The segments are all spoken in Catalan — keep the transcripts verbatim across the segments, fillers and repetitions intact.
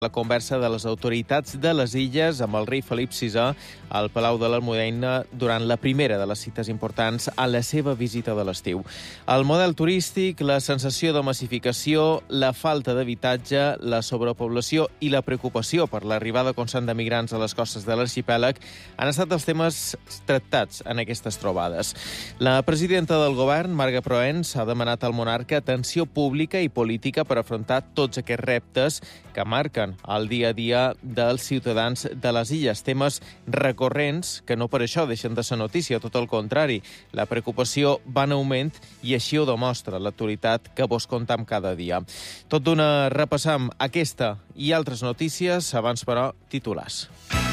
La conversa de les autoritats de les Illes amb el rei Felip sisè al Palau de l'Almudena durant la primera de les cites importants a la seva visita de l'estiu. El model turístic, la sensació de massificació, la falta d'habitatge, la sobrepoblació i la preocupació per l'arribada constant de migrants a les costes de l'arxipèlag han estat els temes tractats en aquestes trobades. La presidenta del govern, Marga Proens, ha demanat al monarca atenció pública i política per afrontar tots aquests reptes que marquen el dia a dia dels ciutadans de les illes. Temes recurrents que no per això deixen de ser notícia, tot el contrari. La preocupació va en augment i així ho demostra l'actualitat que vos contam cada dia. Tot d'una repassam aquesta i altres notícies, abans però titulars.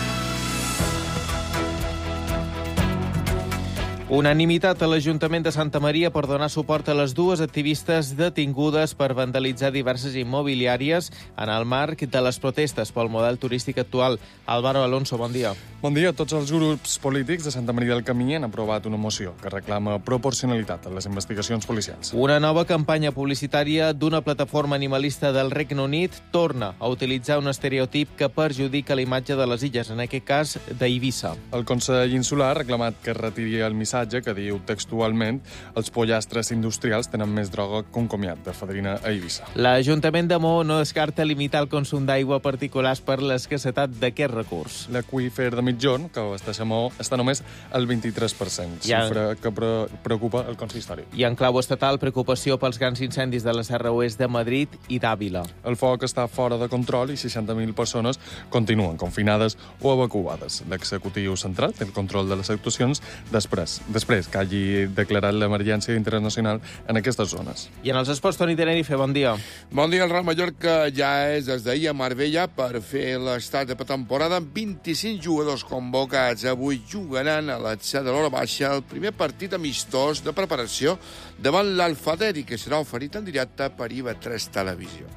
Unanimitat a l'Ajuntament de Santa Maria per donar suport a les dues activistes detingudes per vandalitzar diverses immobiliàries en el marc de les protestes pel model turístic actual. Álvaro Alonso, bon dia. Bon dia. Tots els grups polítics de Santa Maria del Camí han aprovat una moció que reclama proporcionalitat en les investigacions policials. Una nova campanya publicitària d'una plataforma animalista del Regne Unit torna a utilitzar un estereotip que perjudica la imatge de les illes, en aquest cas d'Eivissa. El Consell Insular ha reclamat que es retiri el missatge que diu textualment els pollastres industrials tenen més droga que un comiat de fadrina a Eivissa. L'Ajuntament de Maó no descarta limitar el consum d'aigua a particulars per l'escassetat d'aquest recurs. L'aqüífer de Mitjorn, que abasteix a Maó, està només al vint-i-tres per cent, xifra que pre preocupa el consistori. I en clau estatal, preocupació pels grans incendis de la Serra Oest de Madrid i d'Àvila. El foc està fora de control i seixanta mil persones continuen confinades o evacuades. L'executiu central té el control de les actuacions després després que hagi declarat l'emergència internacional en aquestes zones. I en els esports, Toni Tenerife, bon dia. Bon dia. El Real Mallorca ja és des d'ahir a Marbella per fer l'estat de pretemporada amb vint-i-cinc jugadors convocats. Avui jugaran a l'Atxa de l'hora baixa el primer partit amistós de preparació davant l'Alfaderi, que serà oferit en directe per I V A tres Televisió.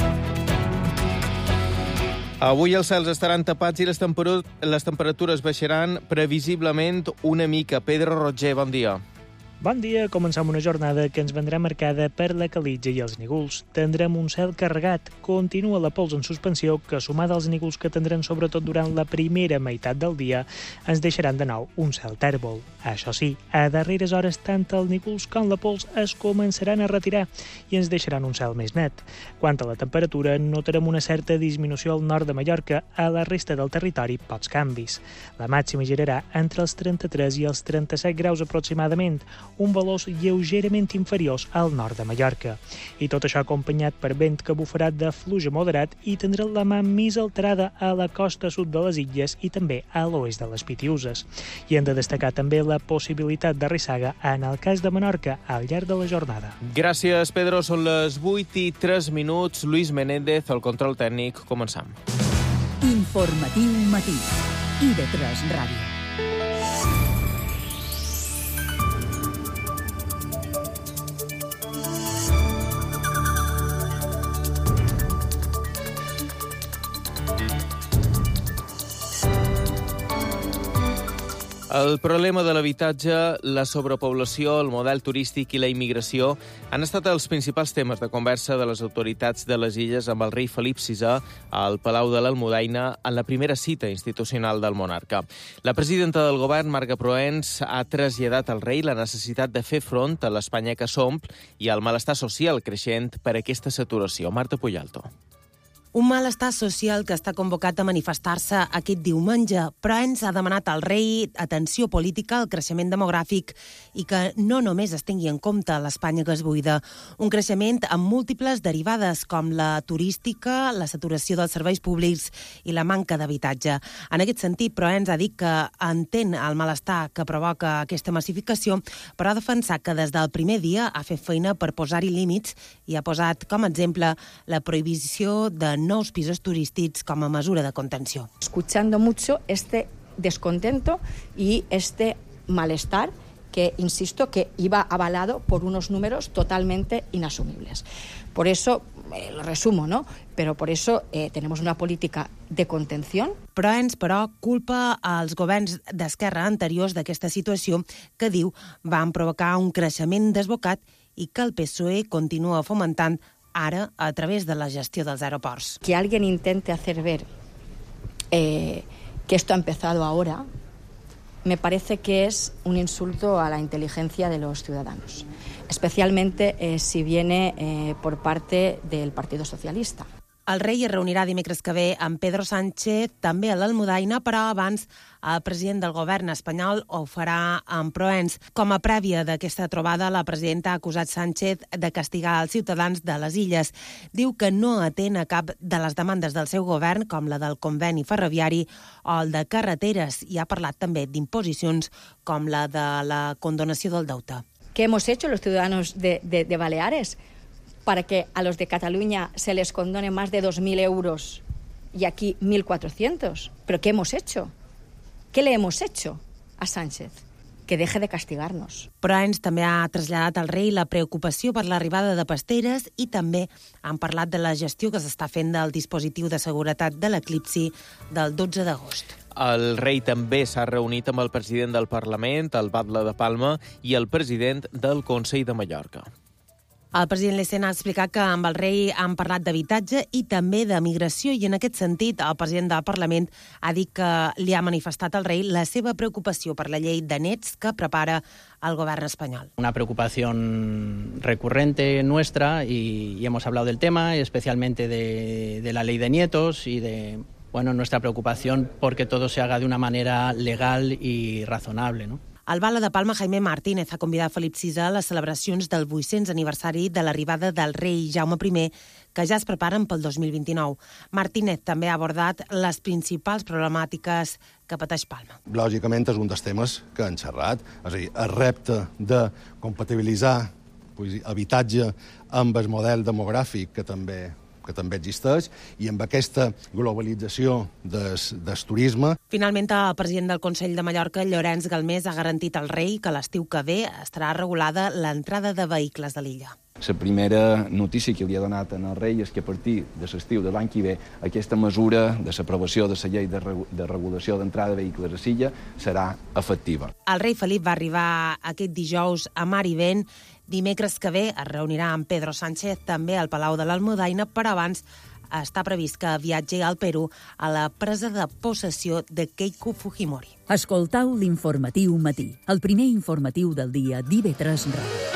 Avui els cels estaran tapats i les, temperu les temperatures baixaran previsiblement una mica. Pedro Roger, bon dia. Bon dia. Comencem una jornada que ens vendrà marcada per la calitja i els nígols. Tindrem un cel carregat. Continua la pols en suspensió que, sumada als nígols que tindrem sobretot durant la primera meitat del dia, ens deixaran de nou un cel tèrbol. Això sí, a darreres hores tant el nígols com la pols es començaran a retirar i ens deixaran un cel més net. Quant a la temperatura, notarem una certa disminució al nord de Mallorca. A la resta del territori, pocs canvis. La màxima girarà entre els trenta-tres i els trenta-set graus aproximadament, un valors lleugerament inferiors al nord de Mallorca. I tot això acompanyat per vent que bufarà de fluix a moderat i tindrà la mà més alterada a la costa sud de les illes i també a l'oest de les Pitiüses. I hem de destacar també la possibilitat de rissaga en el cas de Menorca al llarg de la jornada. Gràcies, Pedro. Són les vuit i tres minuts. Luis Menéndez, el control tècnic. Començam. Informatiu matí. I V A tres Ràdio. El problema de l'habitatge, la sobrepoblació, el model turístic i la immigració han estat els principals temes de conversa de les autoritats de les illes amb el rei Felip sisè al Palau de l'Almudena en la primera cita institucional del monarca. La presidenta del govern, Marga Proens, ha traslladat al rei la necessitat de fer front a l'Espanya que s'omple i al malestar social creixent per aquesta saturació. Marta Puyalto. Un malestar social que està convocat a manifestar-se aquest diumenge. Proens ha demanat al rei atenció política al creixement demogràfic i que no només es tingui en compte l'Espanya que es buida. Un creixement amb múltiples derivades com la turística, la saturació dels serveis públics i la manca d'habitatge. En aquest sentit, Proens ha dit que entén el malestar que provoca aquesta massificació, però ha defensat que des del primer dia ha fet feina per posar-hi límits i ha posat com a exemple la prohibició de nous pisos turístics com a mesura de contenció. Escuchando mucho este descontento y este malestar que, insisto, que iba avalado por unos números totalmente inasumibles. Por eso, eh, lo resumo, ¿no? Pero por eso eh, tenemos una política de contención. Proens, però, culpa als governs d'esquerra anteriors d'aquesta situació que, diu, van provocar un creixement desbocat i que el P S O E continua fomentant ara a través de la gestió dels aeroports. Que alguien intente hacer ver eh, que esto ha empezado ahora, me parece que es un insulto a la inteligencia de los ciudadanos, especialmente eh, si viene eh, por parte del Partido Socialista. El rei es reunirà dimecres que ve amb Pedro Sánchez, també a l'Almudaina, però abans el president del govern espanyol ho farà en Proens. Com a prèvia d'aquesta trobada, la presidenta ha acusat Sánchez de castigar els ciutadans de les illes. Diu que no atén a cap de les demandes del seu govern, com la del conveni ferroviari o el de carreteres, i ha parlat també d'imposicions com la de la condonació del deute. ¿Qué hemos hecho los ciudadanos de, de, de Baleares para que a los de Cataluña se les condone más de dos mil euros y aquí mil cuatrocientos? ¿Pero qué hemos hecho? ¿Qué le hemos hecho a Sánchez? Que deje de castigarnos. Proens també ha traslladat al rei la preocupació per l'arribada de pasteres i també han parlat de la gestió que s'està fent del dispositiu de seguretat de l'eclipsi del dotze d'agost. El rei també s'ha reunit amb el president del Parlament, el batlle de Palma, i el president del Consell de Mallorca. El president Lecena ha explicat que amb el rei han parlat d'habitatge i també de migració i en aquest sentit el president del Parlament ha dit que li ha manifestat al rei la seva preocupació per la llei de nets que prepara el govern espanyol. Una preocupación recurrente nuestra y, y hemos hablado del tema, especialmente de, de la ley de nietos y de bueno, nuestra preocupación porque todo se haga de una manera legal y razonable, ¿no? El batlle de Palma, Jaime Martínez, ha convidat Felip sisè a les celebracions del vuit-cents aniversari de l'arribada del rei Jaume primer, que ja es preparen pel dos mil vint-i-nou. Martínez també ha abordat les principals problemàtiques que pateix Palma. Lògicament és un dels temes que han xerrat, és a dir, el repte de compatibilitzar pues, habitatge amb el model demogràfic que també que també existeix, i amb aquesta globalització del, del turisme. Finalment, el president del Consell de Mallorca, Llorenç Galmés, ha garantit al rei que l'estiu que ve estarà regulada l'entrada de vehicles de l'illa. La primera notícia que li ha donat al rei és que a partir de l'estiu de l'any que ve aquesta mesura de l'aprovació de la llei de, regu de regulació d'entrada de vehicles a l'illa serà efectiva. El rei Felip va arribar aquest dijous a mar i vent. Dimecres que ve es reunirà amb Pedro Sánchez també al Palau de l'Almudaina, però abans està previst que viatgi al Perú a la presa de possessió de Keiko Fujimori. Escoltau l'informatiu matí, el primer informatiu del dia d'I V tres Ràdio.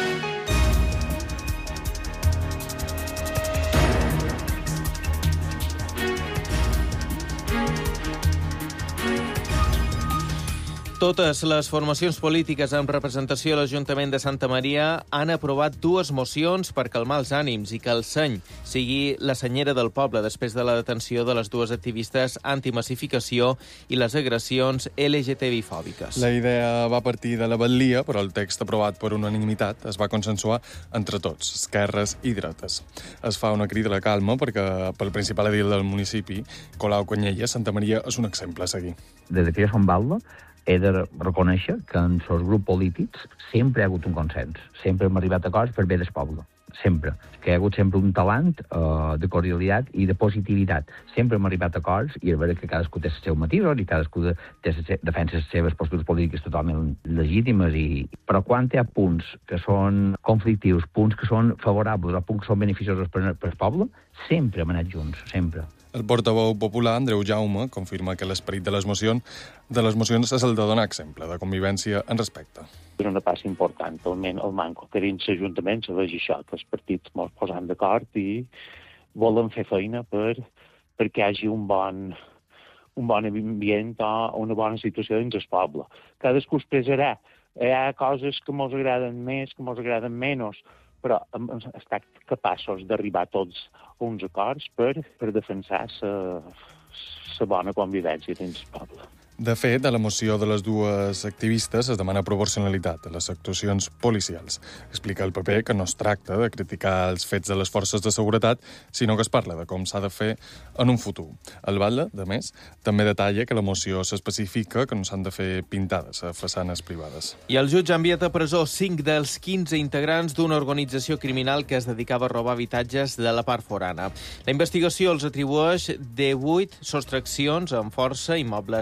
Totes les formacions polítiques amb representació a l'Ajuntament de Santa Maria han aprovat dues mocions per calmar els ànims i que el seny sigui la senyera del poble després de la detenció de les dues activistes antimassificació i les agressions L G T B-fòbiques. La idea va partir de la batllia, però el text aprovat per unanimitat es va consensuar entre tots, esquerres i dretes. Es fa una crida a la calma perquè pel principal edil del municipi, Colau Canyella, Santa Maria és un exemple a seguir. Des que jo som balda, he de reconèixer que en els grups polítics sempre hi ha hagut un consens. Sempre hem arribat a acords per bé del poble. Sempre. Que hi ha hagut sempre un talent uh, de cordialitat i de positivitat. Sempre hem arribat a acords i és vera que cadascú té els seus matisos i cadascú té defensa les seves postures polítiques totalment legítimes. I... Però quan hi ha punts que són conflictius, punts que són favorables o punts que són beneficiosos per, per al poble, sempre hem anat junts, sempre. El portaveu popular, Andreu Jaume, confirma que l'esperit de les mocions de les mocions és el de donar exemple de convivència en respecte. És una passa important, el, el manco que dins l'Ajuntament se vegi això, que els partits mos posant d'acord i volen fer feina per, perquè hi hagi un bon, un bon ambient o una bona situació dins el poble. Cadascú expressarà. Hi ha coses que mos agraden més, que mos agraden menys, però hem estat capaços d'arribar tots a uns acords per, per defensar la bona convivència dins el poble. De fet, a la moció de les dues activistes es demana proporcionalitat a les actuacions policials. Explica el P P que no es tracta de criticar els fets de les forces de seguretat, sinó que es parla de com s'ha de fer en un futur. El batlle, de més, també detalla que la moció s'especifica que no s'han de fer pintades a façanes privades. I el jutge ha enviat a presó cinc dels quinze integrants d'una organització criminal que es dedicava a robar habitatges de la part forana. La investigació els atribueix divuit sostraccions amb força, immobles de pina,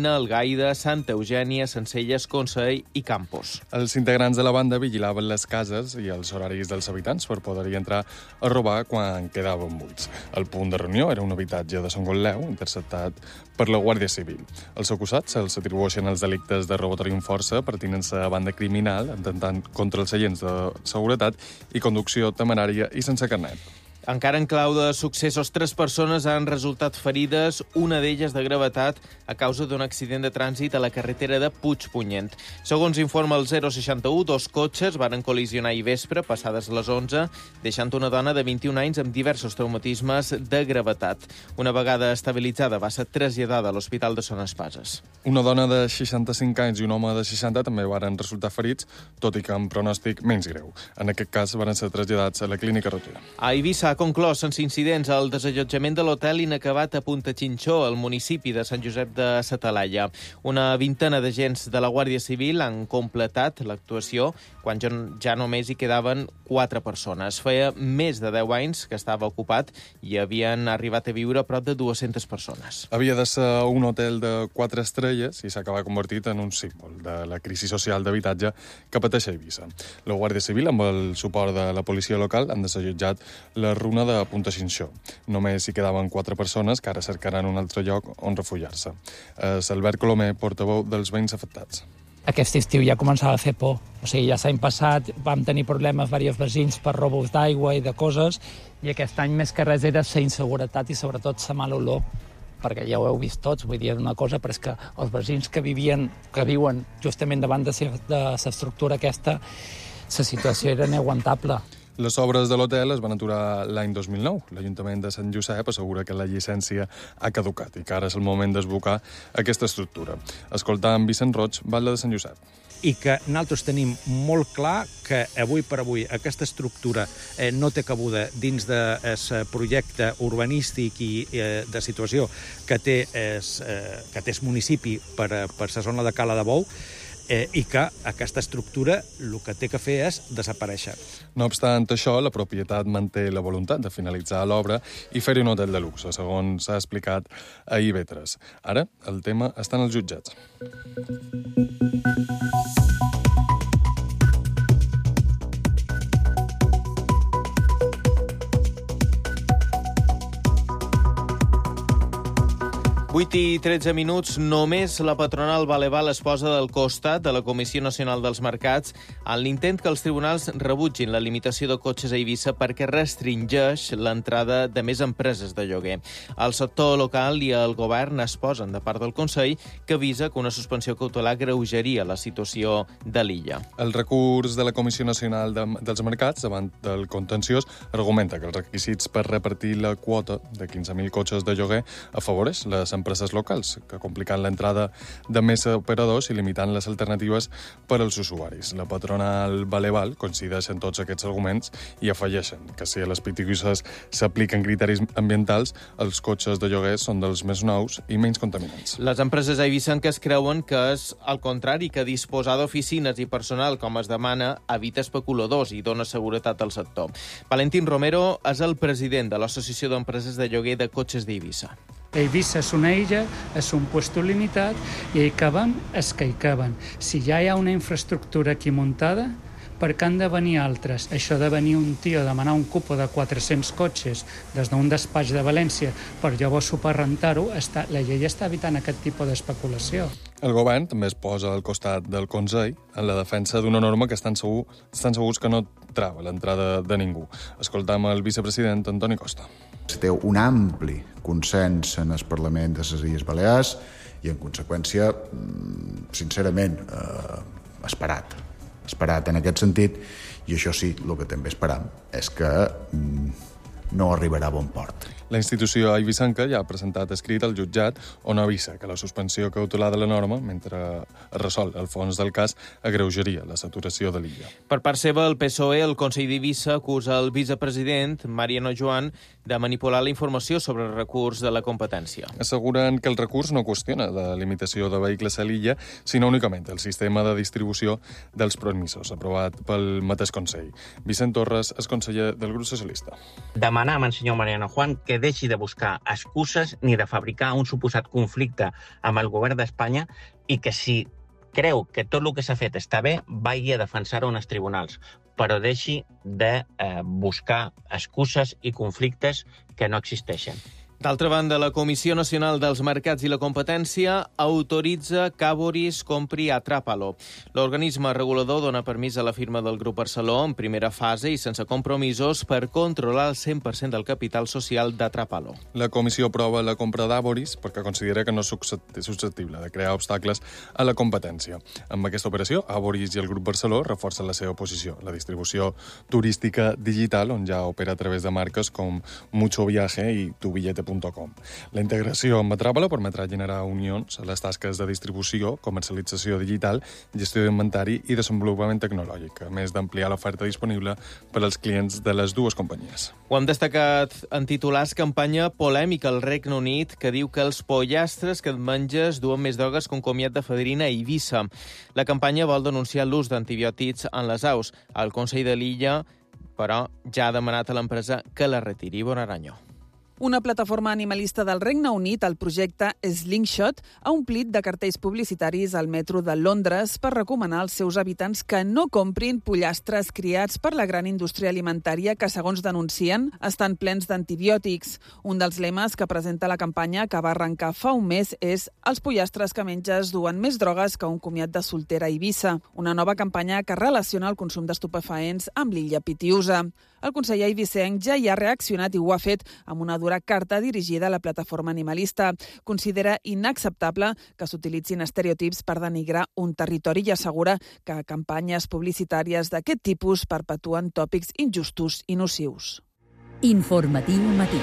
Albaina, Algaida, Santa Eugènia, Sencelles, Consell i Campos. Els integrants de la banda vigilaven les cases i els horaris dels habitants per poder-hi entrar a robar quan quedaven buits. El punt de reunió era un habitatge de Sant Gotleu, interceptat per la Guàrdia Civil. Els acusats se'ls atribueixen els delictes de robatori amb força, pertinença a banda criminal, atemptant contra els seients de seguretat i conducció temerària i sense carnet. Encara en clau de successos, tres persones han resultat ferides, una d'elles de gravetat, a causa d'un accident de trànsit a la carretera de Puigpunyent. Segons informa el zero seixanta u, dos cotxes varen col·lisionar ahir vespre, passades les onze, deixant una dona de vint-i-un anys amb diversos traumatismes de gravetat. Una vegada estabilitzada, va ser traslladada a l'Hospital de Son Espases. Una dona de seixanta-cinc anys i un home de seixanta també varen resultar ferits, tot i que amb pronòstic menys greu. En aquest cas, varen ser traslladats a la clínica Rotera. A Eivissa ha conclòs sense incidents el desallotjament de l'hotel inacabat a Punta Chinchó, al municipi de Sant Josep de sa Talaia. Una vintena d'agents de la Guàrdia Civil han completat l'actuació quan ja només hi quedaven quatre persones. Feia més de deu anys que estava ocupat i havien arribat a viure a prop de dues-centes persones. Havia de ser un hotel de quatre estrelles i s'acaba convertit en un símbol de la crisi social d'habitatge que pateix a Eivissa. La Guàrdia Civil, amb el suport de la policia local, han desallotjat la runa de Punta Chinchó. Només hi quedaven quatre persones que ara cercaran un altre lloc on refugiar-se. És Albert Colomer, portaveu dels veïns afectats. Aquest estiu ja començava a fer por. O sigui, ja l'any passat vam tenir problemes diversos veïns per robos d'aigua i de coses, i aquest any més que res era la inseguretat i sobretot la mala olor, perquè ja ho heu vist tots, vull dir una cosa, però és que els veïns que vivien, que viuen justament davant de l'estructura aquesta, la situació era inaguantable. Les obres de l'hotel es van aturar l'any dos mil nou. L'Ajuntament de Sant Josep assegura que la llicència ha caducat i que ara és el moment d'esbocar aquesta estructura. Escoltant Vicent Roig, batlle de Sant Josep. I que nosaltres tenim molt clar que avui per avui aquesta estructura eh, no té cabuda dins del projecte urbanístic i eh, de situació que té es, eh, que té el municipi per, per la zona de Cala de Bou, Eh, i que aquesta estructura el que té que fer és desaparèixer. No obstant això, la propietat manté la voluntat de finalitzar l'obra i fer-hi un hotel de luxe, segons s'ha explicat a I V tres. Ara, el tema està en els jutjats. vuit i tretze minuts, només la patronal Baleval es posa del costat de la Comissió Nacional dels Mercats en l'intent que els tribunals rebutgin la limitació de cotxes a Eivissa perquè restringeix l'entrada de més empreses de lloguer. El sector local i el govern es posen de part del Consell, que avisa que una suspensió cautelar greujaria la situació de l'illa. El recurs de la Comissió Nacional de, dels Mercats davant del contenciós argumenta que els requisits per repartir la quota de quinze mil cotxes de lloguer afavoreix les empreses locals, que compliquen l'entrada de més operadors i limitant les alternatives per als usuaris. La patronal Baleval coincideix en tots aquests arguments i afegeixen que si a les pitisses s'apliquen criteris ambientals, els cotxes de lloguer són dels més nous i menys contaminants. Les empreses eivissenques creuen que és al contrari, que disposar d'oficines i personal com es demana evita especuladors i dona seguretat al sector. Valentín Romero és el president de l'Associació d'Empreses de Lloguer de Cotxes d'Eivissa. Eivissa és una illa, és un puesto limitat i hi caben els que hi caben. Si ja hi ha una infraestructura aquí muntada, per què han de venir altres? Això de venir un tio a demanar un cupo de quatre-cents cotxes des d'un despatx de València per llavors superrentar-ho, està, la llei està evitant aquest tipus d'especulació. El govern també es posa al costat del Consell en la defensa d'una norma que estan, segur, estan segurs que no trava l'entrada de ningú. Escoltam el vicepresident Antoni Costa. Es té un ampli consens en el Parlament de les Illes Balears i, en conseqüència, sincerament, eh, esperat. Esperat en aquest sentit, i això sí, el que també esperam és que no arribarà a bon port. La institució eivissenca ja ha presentat escrit al jutjat on avisa que la suspensió cautelar de la norma, mentre es resol el fons del cas, agreujaria la saturació de l'illa. Per part seva, el P S O E, el Consell d'Eivissa, acusa el vicepresident, Mariano Joan, de manipular la informació sobre el recurs de la competència. Asseguren que el recurs no qüestiona la limitació de vehicles a l'illa, sinó únicament el sistema de distribució dels permisos, aprovat pel mateix Consell. Vicent Torres és conseller del grup socialista. Demanam al senyor Mariano Juan que que deixi de buscar excuses ni de fabricar un suposat conflicte amb el govern d'Espanya i que si creu que tot el que s'ha fet està bé, vagi a defensar-ho en els tribunals, però deixi de eh, buscar excuses i conflictes que no existeixen. D'altra banda, la Comissió Nacional dels Mercats i la Competència autoritza que Aboris compri Atrápalo. L'organisme regulador dona permís a la firma del Grup Barceló en primera fase i sense compromisos per controlar el cent per cent del capital social d'Atrápalo. La comissió aprova la compra d'Aboris perquè considera que no és susceptible de crear obstacles a la competència. Amb aquesta operació, Aboris i el Grup Barceló reforcen la seva posició, la distribució turística digital, on ja opera a través de marques com Mucho Viaje i tubillete punt com. La integració amb Atrápalo permetrà generar unions a les tasques de distribució, comercialització digital, gestió d'inventari i desenvolupament tecnològic, a més d'ampliar l'oferta disponible per als clients de les dues companyies. Ho hem destacat en titulars campanya polèmica al Regne Unit que diu que els pollastres que et menges duen més drogues que un comiat de fadrina a Eivissa. La campanya vol denunciar l'ús d'antibiòtics en les aus. El Consell de l'Illa, però, ja ha demanat a l'empresa que la retiri. Bon Aranyó. Una plataforma animalista del Regne Unit, el projecte Slingshot, ha omplit de cartells publicitaris al metro de Londres per recomanar als seus habitants que no comprin pollastres criats per la gran indústria alimentària que, segons denuncien, estan plens d'antibiòtics. Un dels lemes que presenta la campanya, que va arrencar fa un mes, és «Els pollastres que menges duen més drogues que un comiat de soltera a Eivissa», una nova campanya que relaciona el consum d'estupefaents amb l'illa Pitiusa. El conseller eivissenc ja hi ha reaccionat i ho ha fet amb una dura carta dirigida a la plataforma animalista. Considera inacceptable que s'utilitzin estereotips per denigrar un territori i assegura que campanyes publicitàries d'aquest tipus perpetuen tòpics injustos i nocius. Informatiu matí.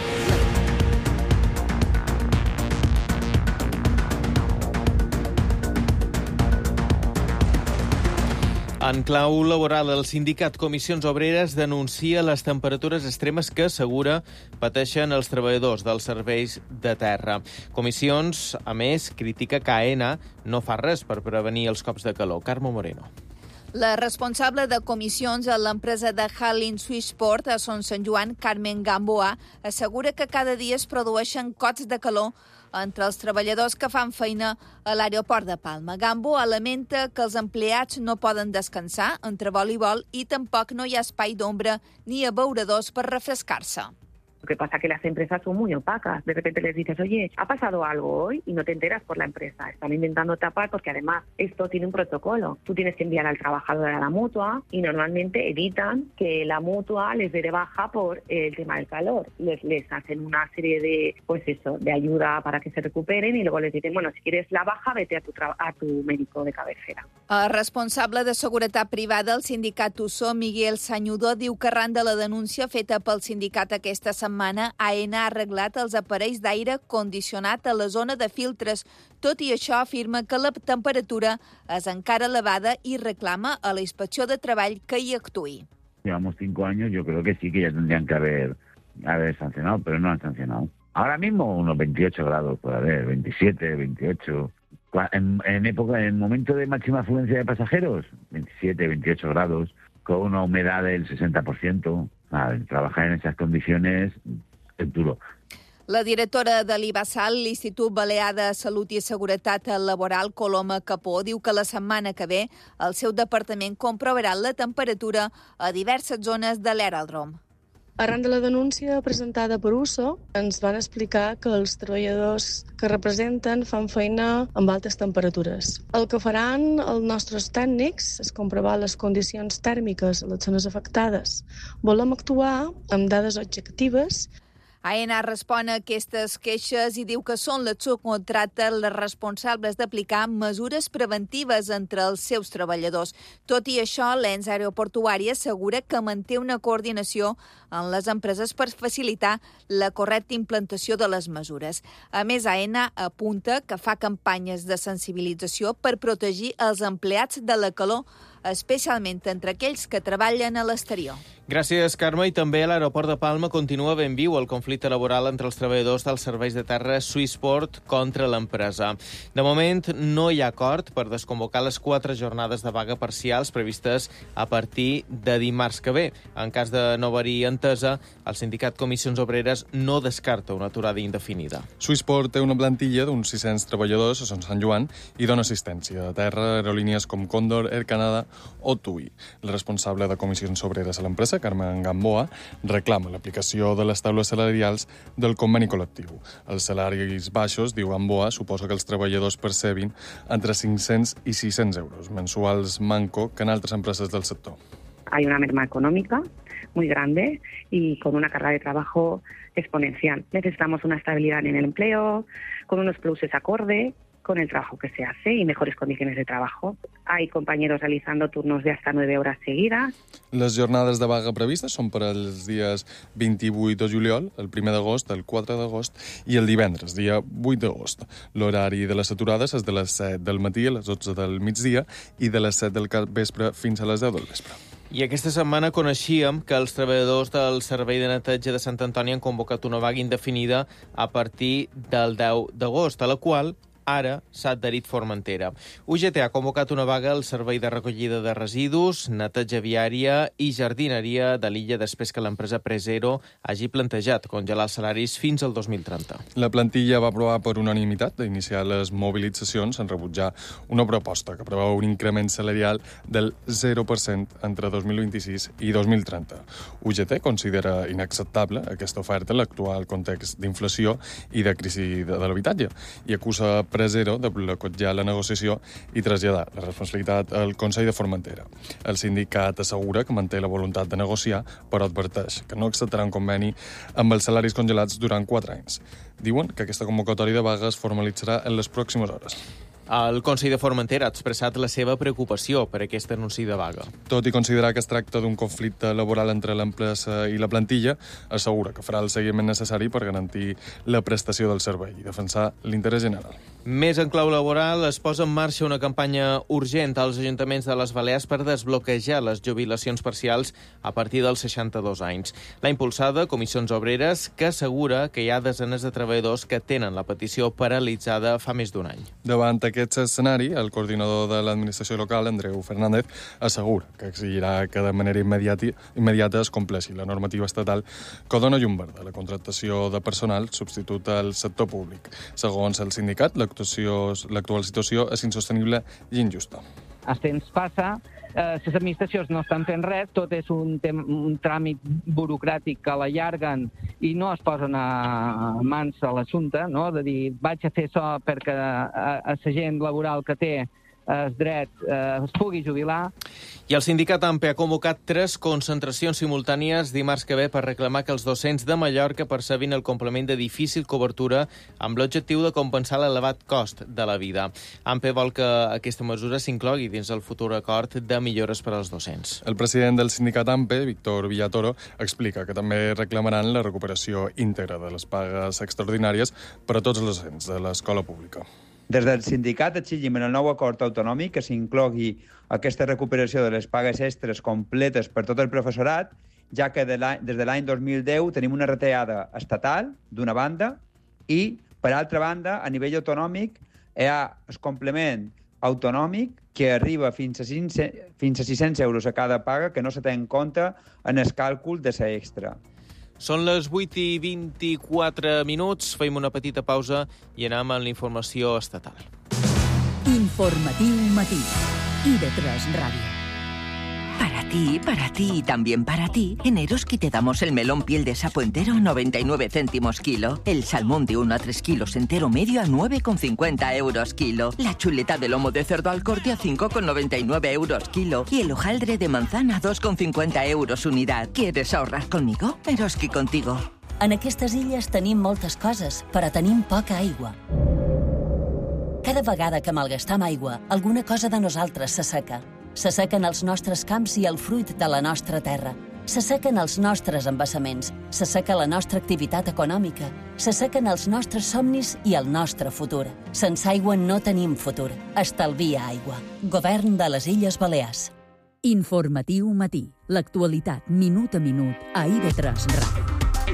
En clau laboral, el sindicat Comissions Obreres denuncia les temperatures extremes que assegura pateixen els treballadors dels serveis de terra. Comissions, a més, critica que A E N A no fa res per prevenir els cops de calor. Carme Moreno. La responsable de comissions a l'empresa de Hallin Swissport a Son Sant Joan, Carmen Gamboa, assegura que cada dia es produeixen cops de calor entre els treballadors que fan feina a l'aeroport de Palma. Gamboa lamenta que els empleats no poden descansar entre vol i vol i tampoc no hi ha espai d'ombra ni abeuradors per refrescar-se. Lo que pasa es que las empresas son muy opacas. De repente les dices, oye, ha pasado algo hoy y no te enteras por la empresa. Están intentando tapar porque además esto tiene un protocolo. Tú tienes que enviar al trabajador a la mutua y normalmente evitan que la mutua les dé de baja por el tema del calor. Les, les hacen una serie de, pues eso, de ayuda para que se recuperen y luego les dicen, bueno, si quieres la baja, vete a tu, a tu médico de cabecera. El responsable de seguretat privada, el sindicat U S O, Miguel Sañudó, diu que arran de la denúncia feta pel sindicat aquesta setmana, A E N A ha arreglat els aparells d'aire condicionat a la zona de filtres. Tot i això, afirma que la temperatura és encara elevada i reclama a la Inspecció de Treball que hi actuï. Llevamos cinco años, yo creo que sí que ya tendrían que haber, haber sancionado, pero no han sancionado. Ahora mismo unos veintiocho grados puede haber, veintisiete, veintiocho... En, en época, en momento de máxima afluencia de pasajeros, veintisiete, veintiocho grados, con una humedad del sesenta por ciento. Ah, trabajar en esas condiciones es duro. La directora de l'I B A S A L, l'Institut Balear de Salut i Seguretat Laboral, Coloma Capó, diu que la setmana que ve el seu departament comprovarà la temperatura a diverses zones de l'aeròdrom. Arran de la denúncia presentada per U S O, ens van explicar que els treballadors que representen fan feina amb altes temperatures. El que faran els nostres tècnics és comprovar les condicions tèrmiques a les zones afectades. Volem actuar amb dades objectives. A E N A respon a aquestes queixes i diu que són les subcontractes les responsables d'aplicar mesures preventives entre els seus treballadors. Tot i això, l'ens aeroportuària assegura que manté una coordinació en les empreses per facilitar la correcta implantació de les mesures. A més, A E N A apunta que fa campanyes de sensibilització per protegir els empleats de la calor especialment entre aquells que treballen a l'exterior. Gràcies, Carme. I també a l'aeroport de Palma continua ben viu el conflicte laboral entre els treballadors dels serveis de terra Swissport contra l'empresa. De moment, no hi ha acord per desconvocar les quatre jornades de vaga parcials previstes a partir de dimarts que ve. En cas de no haver-hi entesa, el sindicat Comissions Obreres no descarta una aturada indefinida. Swissport té una plantilla d'uns sis-cents treballadors a Son Sant Joan i dona assistència a terra a aerolínies com Condor, Air Canada o T U I. El responsable de Comissions Obreres a l'empresa, Carmen Gamboa, reclama l'aplicació de les taules salarials del conveni col·lectiu. Els salaris baixos, diu Gamboa, suposa que els treballadors percebin entre cinc-cents i sis-cents euros mensuals manco que en altres empreses del sector. Hay una merma económica muy grande y con una carga de trabajo exponencial. Necesitamos una estabilidad en el empleo, con unos pluses acorde con el trabajo que se hace y mejores condiciones de trabajo. Hay compañeros realizando turnos de hasta nueve horas seguidas. Les jornades de vaga previstes són per als dies vint-i-vuit de juliol, el primer d'agost, el quatre d'agost i el divendres, dia vuit d'agost. L'horari de les aturades és de les set del matí a les dotze del migdia i de les set del vespre fins a les deu del vespre. I aquesta setmana coneixíem que els treballadors del Servei de Neteja de Sant Antoni han convocat una vaga indefinida a partir del deu d'agost, a la qual ara s'ha adherit Formentera. U G T ha convocat una vaga al servei de recollida de residus, neteja viària i jardineria de l'illa després que l'empresa Presero hagi plantejat congelar els salaris fins al dos mil trenta. La plantilla va aprovar per unanimitat d'iniciar les mobilitzacions en rebutjar una proposta que preveu un increment salarial del zero per cent entre dos mil vint-i-sis i dos mil trenta. U G T considera inacceptable aquesta oferta en l'actual context d'inflació i de crisi de, de l'habitatge i acusa Presero de bloquejar la negociació i traslladar la responsabilitat al Consell de Formentera. El sindicat assegura que manté la voluntat de negociar, però adverteix que no acceptarà un conveni amb els salaris congelats durant quatre anys. Diuen que aquesta convocatòria de vaga es formalitzarà en les pròximes hores. El Consell de Formentera ha expressat la seva preocupació per aquest anunci de vaga. Tot i considerar que es tracta d'un conflicte laboral entre l'empresa i la plantilla, assegura que farà el seguiment necessari per garantir la prestació del servei i defensar l'interès general. Més en clau laboral, es posa en marxa una campanya urgent als ajuntaments de les Balears per desbloquejar les jubilacions parcials a partir dels seixanta-dos anys. L'ha impulsada Comissions Obreres, que assegura que hi ha desenes de treballadors que tenen la petició paralitzada fa més d'un any. Davant aquest escenari, el coordinador de l'administració local, Andreu Fernández, assegura que exigirà que de manera immediata, immediata es compleixi la normativa estatal que dona llum verda a la contractació de personal substitut al sector públic. Segons el sindicat, l'actual situació és insostenible i injusta. El temps passa, eh, les administracions no estan fent res, tot és un, un tràmit burocràtic que l'allarguen i no es posen a mans a l'assumpte, no? De dir, vaig a fer això perquè a, a la gent laboral que té els drets eh, es pugui jubilar. I el sindicat AMPE ha convocat tres concentracions simultànies dimarts que ve per reclamar que els docents de Mallorca percebin el complement de difícil cobertura amb l'objectiu de compensar l'elevat cost de la vida. AMPE vol que aquesta mesura s'inclogui dins el futur acord de millores per als docents. El president del sindicat AMPE, Víctor Villatoro, explica que també reclamaran la recuperació íntegra de les pagues extraordinàries per a tots els docents de l'escola pública. Des del sindicat exigim en el nou acord autonòmic que s'inclogui aquesta recuperació de les pagues extres completes per tot el professorat, ja que de des de l'any dos mil deu tenim una retallada estatal, d'una banda, i, per altra banda, a nivell autonòmic, hi ha el complement autonòmic que arriba fins a, fins a sis-cents euros a cada paga, que no se té en compte en el càlcul de la extra. Són les vuit i vint-i-quatre minuts, fem una petita pausa i anem amb l'informació estatal. Informatiu Matí, I D tres Radio. Para ti, para ti y también para ti, en Eroski te damos el melón piel de sapo entero a noventa y nueve céntimos kilo, el salmón de uno a tres kilos entero medio a nueve con cincuenta euros kilo, la chuleta de lomo de cerdo al corte a cinco con noventa y nueve euros kilo y el hojaldre de manzana a dos con cincuenta euros unidad. ¿Quieres ahorrar conmigo? Eroski contigo. En aquestes illes tenim moltes coses, però tenim poca aigua. Cada vegada que malgastam aigua, alguna cosa de nosaltres s'asseca. S'assequen els nostres camps i el fruit de la nostra terra. S'assequen els nostres embassaments, s'asseca la nostra activitat econòmica, s'assequen els nostres somnis i el nostre futur. Sense aigua no tenim futur. Estalvia aigua. Govern de les Illes Balears. Informatiu matí. L'actualitat minut a minut a I V tres Ràdio.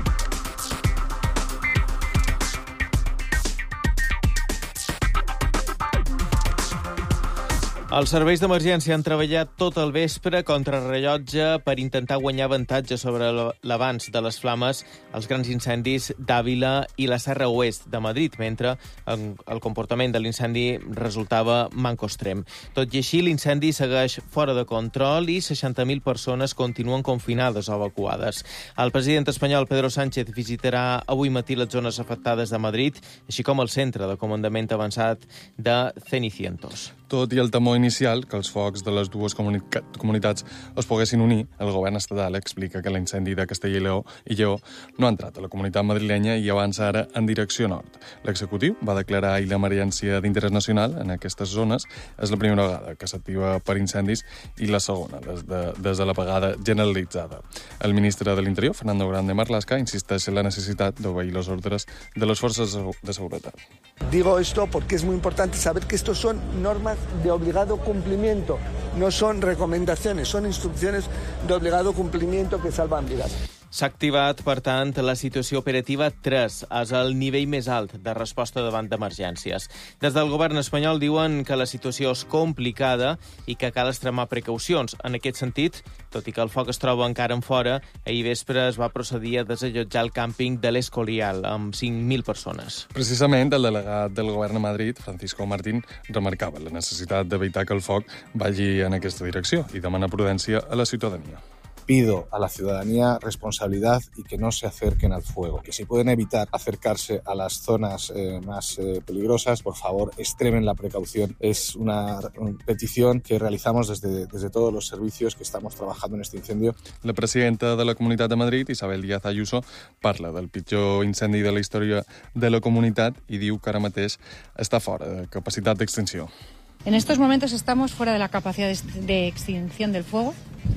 Els serveis d'emergència han treballat tot el vespre contra rellotge per intentar guanyar avantatge sobre l'avanç de les flames als grans incendis d'Àvila i la Serra Oest de Madrid, mentre el comportament de l'incendi resultava manco extrem. Tot i així, l'incendi segueix fora de control i seixanta mil persones continuen confinades o evacuades. El president espanyol Pedro Sánchez visitarà avui matí les zones afectades de Madrid, així com el centre de comandament avançat de Cenicientos. Tot i el temor inicial que els focs de les dues comuni comunitats es poguessin unir, el govern estatal explica que l'incendi de Castella i Lleó, i Lleó no ha entrat a la comunitat madrilenya i avança ara en direcció nord. L'executiu va declarar ahir l'emergència d'interès nacional en aquestes zones. És la primera vegada que s'activa per incendis i la segona des de, des de l'apagada generalitzada. El ministre de l'Interior, Fernando Grande Marlaska, insisteix en la necessitat d'obeir les ordres de les forces de seguretat. Digo esto porque es muy importante saber que estos son normas de obligado cumplimiento, no son recomendaciones, son instrucciones de obligado cumplimiento que salvan vidas. S'ha activat, per tant, la situació operativa tres. És el nivell més alt de resposta davant d'emergències. Des del govern espanyol diuen que la situació és complicada i que cal extremar precaucions. En aquest sentit, tot i que el foc es troba encara en fora, ahir vespre es va procedir a desallotjar el càmping de l'Escorial amb cinc mil persones. Precisament, el delegat del govern a Madrid, Francisco Martín, remarcava la necessitat d'evitar que el foc vagi en aquesta direcció i demana prudència a la ciutadania. Pido a la ciudadanía responsabilidad y que no se acerquen al fuego. Que si pueden evitar acercarse a las zonas eh, más eh, peligrosas, por favor, extremen la precaución. Es una petición que realizamos desde, desde todos los servicios que estamos trabajando en este incendio. La presidenta de la Comunitat de Madrid, Isabel Díaz Ayuso, parla del pitjor incendi de la història de la comunitat i diu que ara mateix està fora de capacitat d'extinció. En estos momentos estamos fuera de la capacidad de extinción del fuego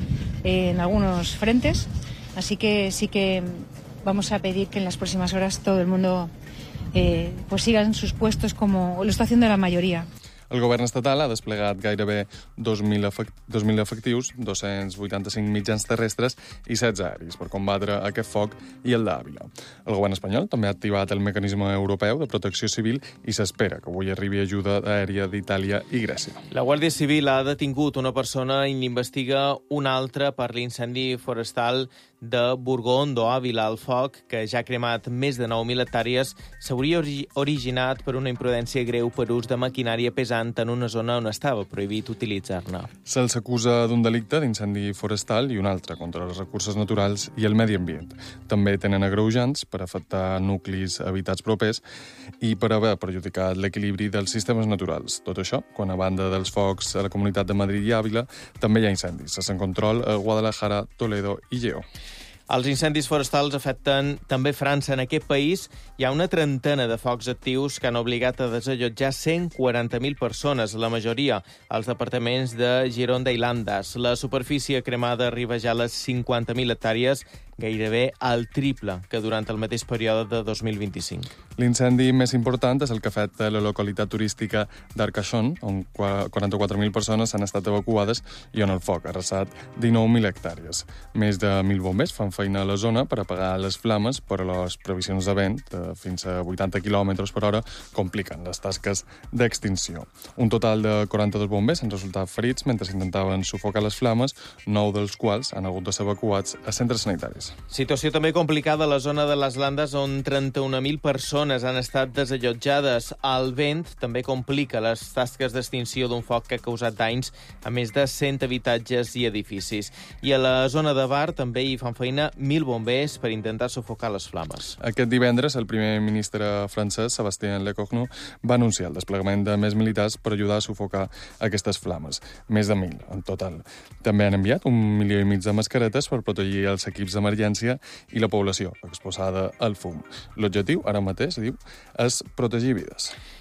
en algunos frentes, así que sí que vamos a pedir que en las próximas horas todo el mundo eh, pues siga en sus puestos como lo está haciendo la mayoría. El govern estatal ha desplegat gairebé dos mil efectius, dos-cents vuitanta-cinc mitjans terrestres i setze aeris per combatre aquest foc i el d'Àvila. El govern espanyol també ha activat el mecanisme europeu de protecció civil i s'espera que avui arribi ajuda aèria d'Itàlia i Grècia. La Guàrdia Civil ha detingut una persona i n'investiga una altra per l'incendi forestal de Burgondo, Àvila. El foc, que ja ha cremat més de nou mil hectàrees, s'hauria ori originat per una imprudència greu per ús de maquinària pesant en una zona on estava prohibit utilitzar-ne. Se'ls acusa d'un delicte d'incendi forestal i un altre contra els recursos naturals i el medi ambient. També tenen agreujants per afectar nuclis habitats propers i per haver perjudicat l'equilibri dels sistemes naturals. Tot això, quan a banda dels focs a la Comunitat de Madrid i Àvila, també hi ha incendis a Sant Control, a Guadalajara, Toledo i Lleó. Els incendis forestals afecten també França. En aquest país hi ha una trentena de focs actius que han obligat a desallotjar cent quaranta mil persones, la majoria als departaments de Gironda i Landes. La superfície cremada arriba ja a les cinquanta mil hectàrees, gairebé el triple que durant el mateix període de dos mil vint-i-cinc. L'incendi més important és el que afecta la localitat turística d'Arcachon, on quaranta-quatre mil persones han estat evacuades i on el foc ha arrasat dinou mil hectàrees. Més de mil bombers fan feina a la zona per apagar les flames, però les previsions de vent de fins a vuitanta quilòmetres per hora compliquen les tasques d'extinció. Un total de quaranta-dos bombers han resultat ferits mentre intentaven sufocar les flames, nou dels quals han hagut de ser evacuats a centres sanitaris. Situació també complicada a la zona de les Landes, on trenta-una mil persones han estat desallotjades. El vent també complica les tasques d'extinció d'un foc que ha causat danys a més de cent habitatges i edificis. I a la zona de Bar també hi fan feina mil bombers per intentar sufocar les flames. Aquest divendres, el primer ministre francès, Sébastien Lecornu, va anunciar el desplegament de més militars per ajudar a sufocar aquestes flames. Més de mil, en total. També han enviat un milió i mig de mascaretes per protegir els equips d'emergència i la població exposada al fum. L'objectiu, ara mateix, diu, és protegir vides.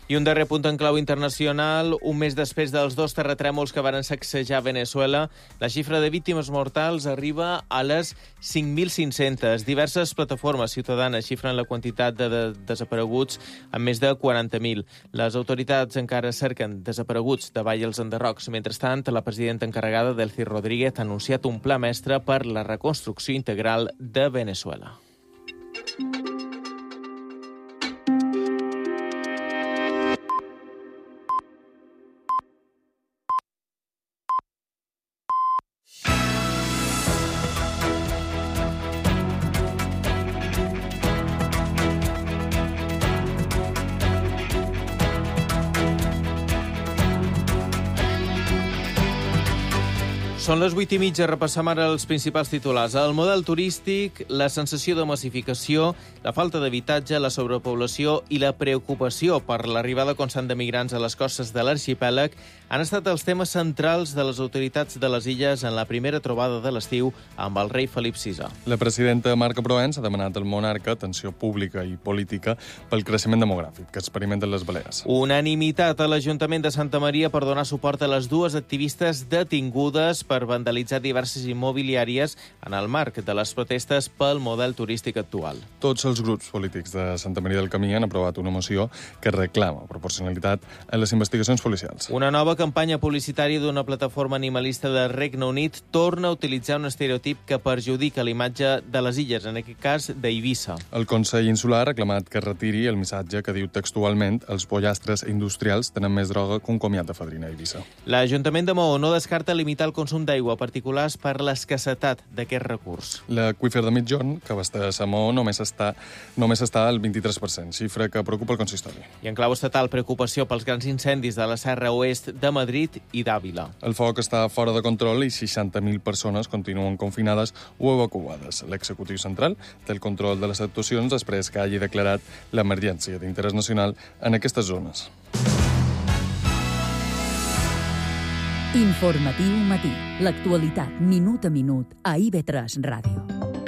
I un darrer punt en clau internacional. Un mes després dels dos terratrèmols que varen sacsejar Venezuela, la xifra de víctimes mortals arriba a les cinc mil cinc-centes. Diverses plataformes ciutadanes xifren la quantitat de, de desapareguts en més de quaranta mil. Les autoritats encara cerquen desapareguts davall els enderrocs. Mentrestant, la presidenta encarregada, Delcy Rodríguez, ha anunciat un pla mestre per la reconstrucció integral de Venezuela. Són les vuit i mitja, repassam ara els principals titulars. El model turístic, la sensació de massificació, la falta d'habitatge, la sobrepoblació i la preocupació per l'arribada constant de migrants a les costes de l'arxipèlag han estat els temes centrals de les autoritats de les illes en la primera trobada de l'estiu amb el rei Felip sisè. La presidenta Marga Proens ha demanat al monarca atenció pública i política pel creixement demogràfic que experimenten les Balears. Unanimitat a l'Ajuntament de Santa Maria per donar suport a les dues activistes detingudes per vandalitzar diverses immobiliàries en el marc de les protestes pel model turístic actual. Tots els grups polítics de Santa Maria del Camí han aprovat una moció que reclama proporcionalitat en les investigacions policials. Una nova campanya publicitària d'una plataforma animalista de Regne Unit torna a utilitzar un estereotip que perjudica l'imatge de les illes, en aquest cas d'Eivissa. El Consell Insular ha reclamat que retiri el missatge que diu textualment els pollastres industrials tenen més droga que un comiat de fadrina a Eivissa. L'Ajuntament de Maó no descarta limitar el consum d'aigua particulars per l'escassetat d'aquest recurs. L'aqüífer de Mitjorn, que abasteix a Maó, només està, només està al vint-i-tres per cent, xifra que preocupa el consistori. I en clau estatal, preocupació pels grans incendis de la Serra Oest de Madrid i d'Àvila. El foc està fora de control i seixanta mil persones continuen confinades o evacuades. L'executiu central té el control de les actuacions després que hagi declarat l'emergència d'interès nacional en aquestes zones. Informatiu matí. L'actualitat minut a minut a I V tres Ràdio.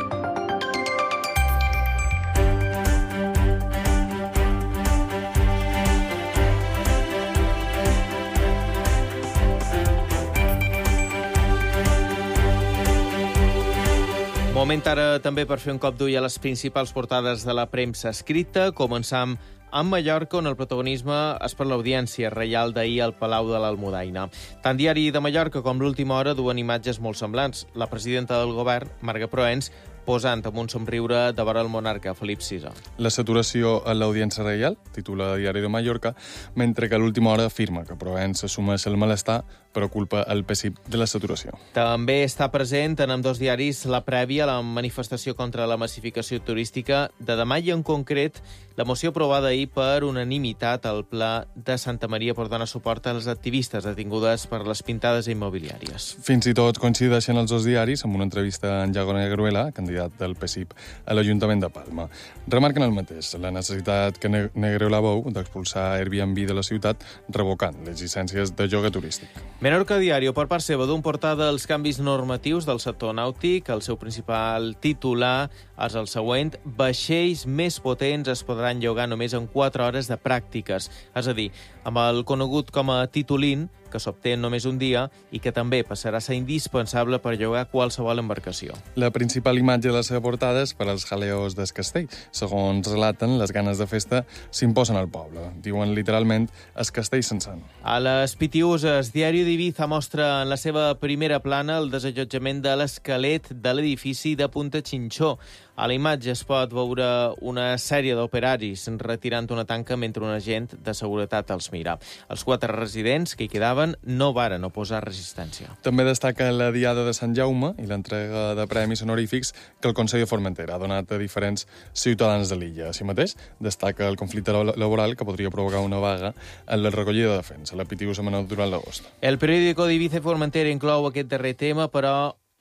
Moment ara també per fer un cop d'ull a les principals portades de la premsa escrita. Començam amb Mallorca, on el protagonisme és per l'audiència reial d'ahir al Palau de l'Almudaina. Tant Diari de Mallorca com l'Última Hora duen imatges molt semblants. La presidenta del govern, Marga Proens, posant amb un somriure de vora el monarca, Felip sisè. La saturació a l'audiència reial, titula Diari de Mallorca, mentre que l'Última Hora afirma que Proens assumeix el malestar, però culpa el pessic de la saturació. També està present en ambdós diaris la prèvia a la manifestació contra la massificació turística de demà i, en concret, la moció aprovada ahir per unanimitat al Pla de Santa Maria per donar suport a les activistes detingudes per les pintades immobiliàries. Fins i tot coincideixen els dos diaris amb una entrevista en Iago Negruela, candidat del P S I P a l'Ajuntament de Palma. Remarquen el mateix, la necessitat que Negruela veu d'expulsar Airbnb de la ciutat revocant les llicències de lloguer turístic. Menorca Diario, per part seva, d'un portada els canvis normatius del sector nàutic. El seu principal titular és el següent: vaixells més potents es podran llogar només en quatre hores de pràctiques. És a dir, amb el conegut com a titulín, que s'obté només un dia i que també passarà a ser indispensable per llogar qualsevol embarcació. La principal imatge de la seva portada és per als jaleos del castell. Segons relaten, les ganes de festa s'imposen al poble. Diuen literalment el castell sencer. A les Pitiuses, Diari d'Ibiza mostra en la seva primera plana el desallotjament de l'esquelet de l'edifici de Punta Chinchó. A la imatge es pot veure una sèrie d'operaris retirant una tanca mentre un agent de seguretat els mira. Els quatre residents que hi quedaven no varen oposar resistència. També destaca la Diada de Sant Jaume i l'entrega de premis honorífics que el Consell de Formentera ha donat a diferents ciutadans de l'illa. Així mateix, destaca el conflicte laboral que podria provocar una vaga en la recollida de defensa, la Pitiusa menor durant l'agost. El periòdico d'Ibiza i Formentera inclou aquest darrer tema, però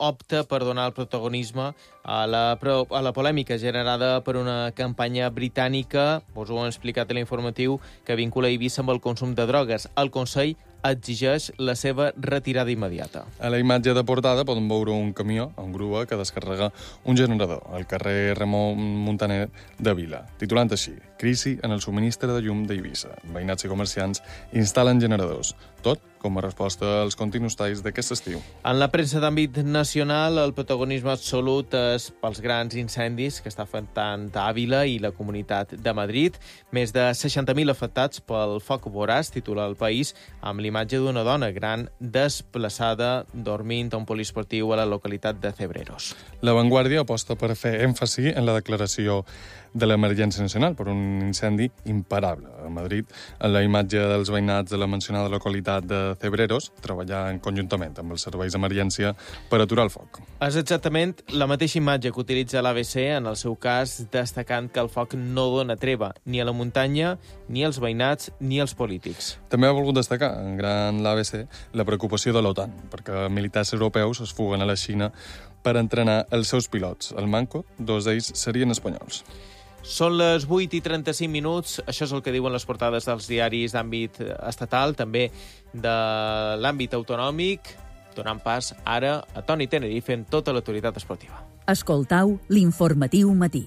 opta per donar el protagonisme a la, a la polèmica generada per una campanya britànica, us ho hem explicat a l'informatiu, que vincula Eivissa amb el consum de drogues. El Consell exigeix la seva retirada immediata. A la imatge de portada podem veure un camió en grua que descarrega un generador al carrer Ramon Muntaner de Vila, titulant així: crisi en el subministre de llum d'Eivissa. Veïnats i comerciants instal·len generadors, tot com a resposta als continus talls d'aquest estiu. En la premsa d'àmbit nacional, el protagonisme absolut és pels grans incendis que està afectant Àvila i la Comunitat de Madrid. Més de seixanta mil afectats pel foc voraç, titula El País, amb l'imatge d'una dona gran desplaçada dormint a un poliesportiu a la localitat de Cebreros. La Vanguardia aposta per fer èmfasi en la declaració de l'emergència nacional per un incendi imparable a Madrid. En la imatge dels veïnats de la mencionada localitat de Cebreros, treballant conjuntament amb els serveis d'emergència per aturar el foc. És exactament la mateixa imatge que utilitza l'A B C, en el seu cas, destacant que el foc no dona treva ni a la muntanya, ni als veïnats, ni als polítics. També ha volgut destacar, en gran l'A B C, la preocupació de l'OTAN, perquè militars europeus es fuguen a la Xina per entrenar els seus pilots. El manco, dos d'ells serien espanyols. Són les vuit i trenta-cinc minuts. Això és el que diuen les portades dels diaris d'àmbit estatal, també de l'àmbit autonòmic, donant pas ara a Toni Tenerife en tota l'actualitat esportiva. Escoltau l'informatiu matí.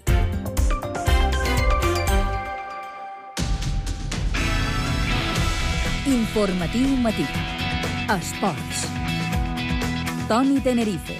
Informatiu matí. Esports. Toni Tenerife.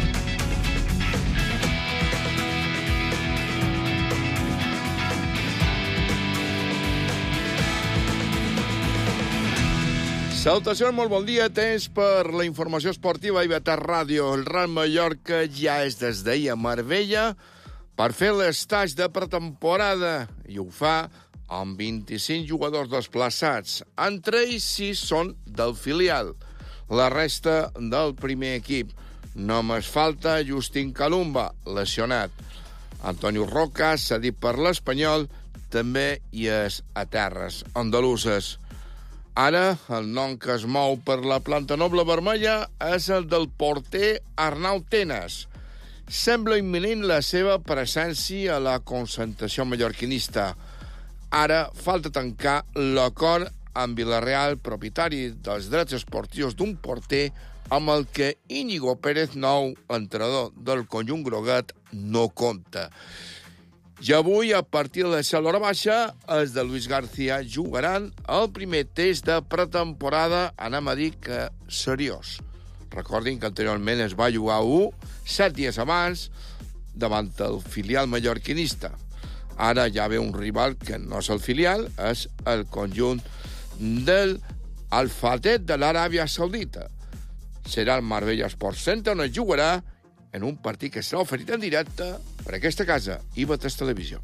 Salutacions, molt bon dia. Temps per la informació esportiva a I V T Ràdio. El Real Mallorca ja és des d'ahir a Marbella per fer l'estatge de pretemporada i ho fa amb vint-i-cinc jugadors desplaçats. Entre ells sis són del filial, la resta del primer equip. Només falta Justin Calumba, lesionat. Antonio Roca, cedit per l'Espanyol, també hi és a terres andaluses. Ara, el nom que es mou per la planta noble vermella és el del porter Arnau Tenas. Sembla imminent la seva presència a la concentració mallorquinista. Ara falta tancar l'acord amb Villarreal, propietari dels drets esportius d'un porter, amb el que Íñigo Pérez Nou, entrenador del conjunt groguet, no compta. I avui, a partir de l'hora baixa, els de Luis García jugaran el primer test de pretemporada, anem a dir que seriós. Recordin que anteriorment es va jugar un, set dies abans, davant el filial mallorquinista. Ara ja ve un rival que no és el filial, és el conjunt del Al-Fateh de l'Aràbia Saudita. Serà el Marbella Sports Center on es jugarà en un partit que serà oferit en directe per aquesta casa, I V T Televisió.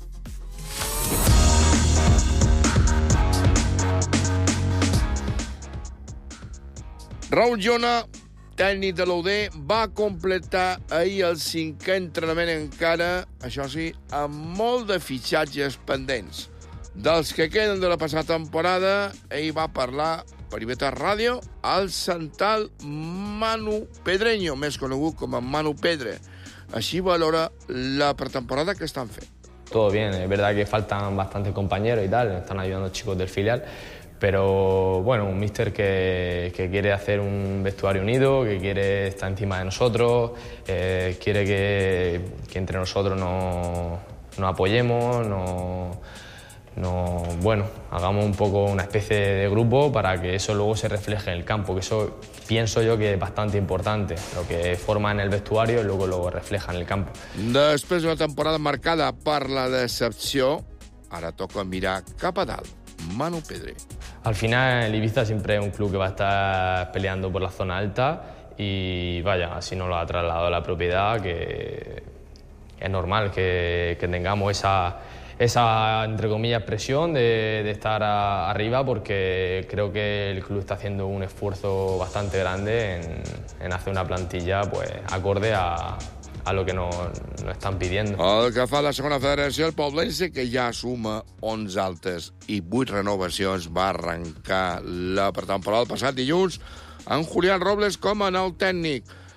Raúl Llona, tècnic de l'U D, va completar ahir el cinquè entrenament encara, això sí, amb molt de fitxatges pendents. Dels que queden de la passada temporada, ell va parlar per I V T Ràdio al central Manu Pedreño, més conegut com a Manu Pedre. Així valora la pretemporada que estan fent. Todo bien, es verdad que faltan bastantes compañeros y tal, están ayudando chicos del filial, pero bueno, un míster que, que quiere hacer un vestuario unido, que quiere estar encima de nosotros, eh, quiere que, que entre nosotros nos, nos apoyemos, nos... No, bueno, hagamos un poco una especie de grupo para que eso luego se refleje en el campo, que eso pienso yo que es bastante importante, lo que forma en el vestuario y luego lo refleja en el campo. Després d'una temporada marcada per la decepció, ara toca mirar cap a dalt. Manu Pedre. Al final el Ibiza siempre es un club que va a estar peleando por la zona alta y vaya, así nos lo ha trasladado la propiedad, que es normal que, que tengamos esa... esa, entre comillas, presión de, de estar a, arriba, porque creo que el club está haciendo un esfuerzo bastante grande en, en hacer una plantilla pues acorde a, a lo que nos, nos están pidiendo. El que fa la segona federació, el Poblense, que ja suma onze altes i vuit renovacions, va arrencar la pretemporada el passat dilluns amb Julián Robles com a nou tècnic.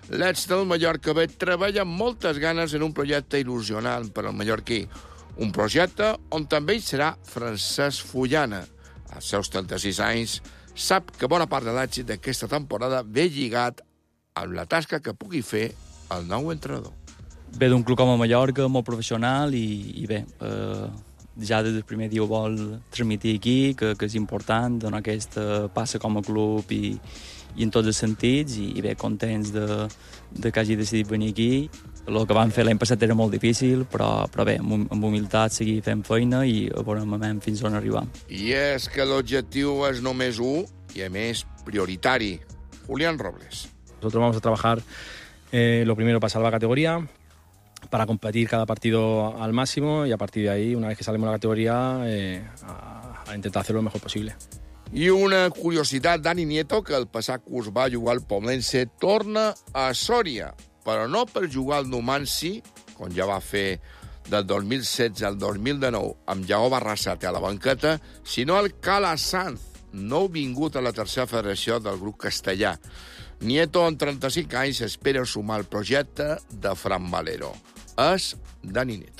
l'ex del Mallorca B treballa amb moltes ganes en un projecte il·lusionant per al mallorquí. Un projecte on també hi serà Francesc Fullana. Als seus trenta-sis anys, sap que bona part de l'èxit d'aquesta temporada ve lligat amb la tasca que pugui fer el nou entrenador. Ve d'un club com a Mallorca, molt professional, i, i bé, eh, ja des del primer dia ho vol transmitir aquí, que, que és important donar aquesta passa com a club i, i en tots els sentits, i, i bé, contents de, de que hagi decidit venir aquí. El que vam fer l'any passat era molt difícil, però, però bé, amb, amb humilitat seguir fent feina i a veure fins on arribam. I és que l'objectiu és només un i, a més, prioritari. Julián Robles. Nosotros vamos a trabajar eh, lo primero para salvar categoría, para competir cada partido al máximo y a partir de ahí, una vez que salimos de la categoría, eh, a, a intentar hacerlo lo mejor posible. I una curiositat, Dani Nieto, que el passat curs va jugar al Poblense, torna a Sòria, però no per jugar al Numanci, com ja va fer del dos mil setze al dos mil dinou amb Lleó Barrasate a la banqueta, sinó al Calasanz, nou vingut a la tercera federació del grup castellà. Nieto, amb trenta-cinc anys, espera sumar el projecte de Fran Valero. Es Dani Nieto.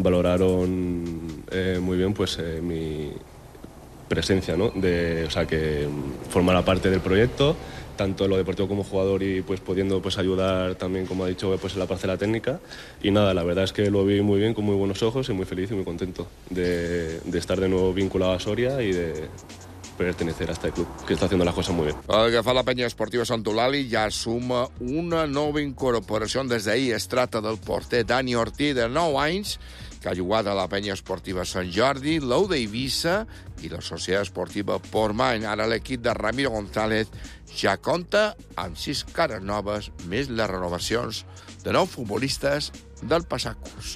Valoraron eh, muy bien pues eh, mi presencia, ¿no? De, o sea, que formara parte del proyecto, tanto en lo deportivo como jugador, y pues pudiendo pues ayudar también, como ha dicho, pues en la parcela técnica. Y nada, la verdad es que lo vi muy bien, con muy buenos ojos, y muy feliz y muy contento de, de estar de nuevo vinculado a Soria y de pertenecer a este club, que està haciendo las cosas muy bien. El que fa la penya esportiva Sant Eulàlia ja suma una nova incorporació des d'ahir. Es tracta del porter Dani Ortiz, de nou anys, que ha jugat a la penya esportiva Sant Jordi, l'Ou d'Eivissa i la Societat Esportiva Portmany. Ara l'equip de Ramiro González ja compta amb sis cares noves, més les renovacions de nou futbolistes del passat curs.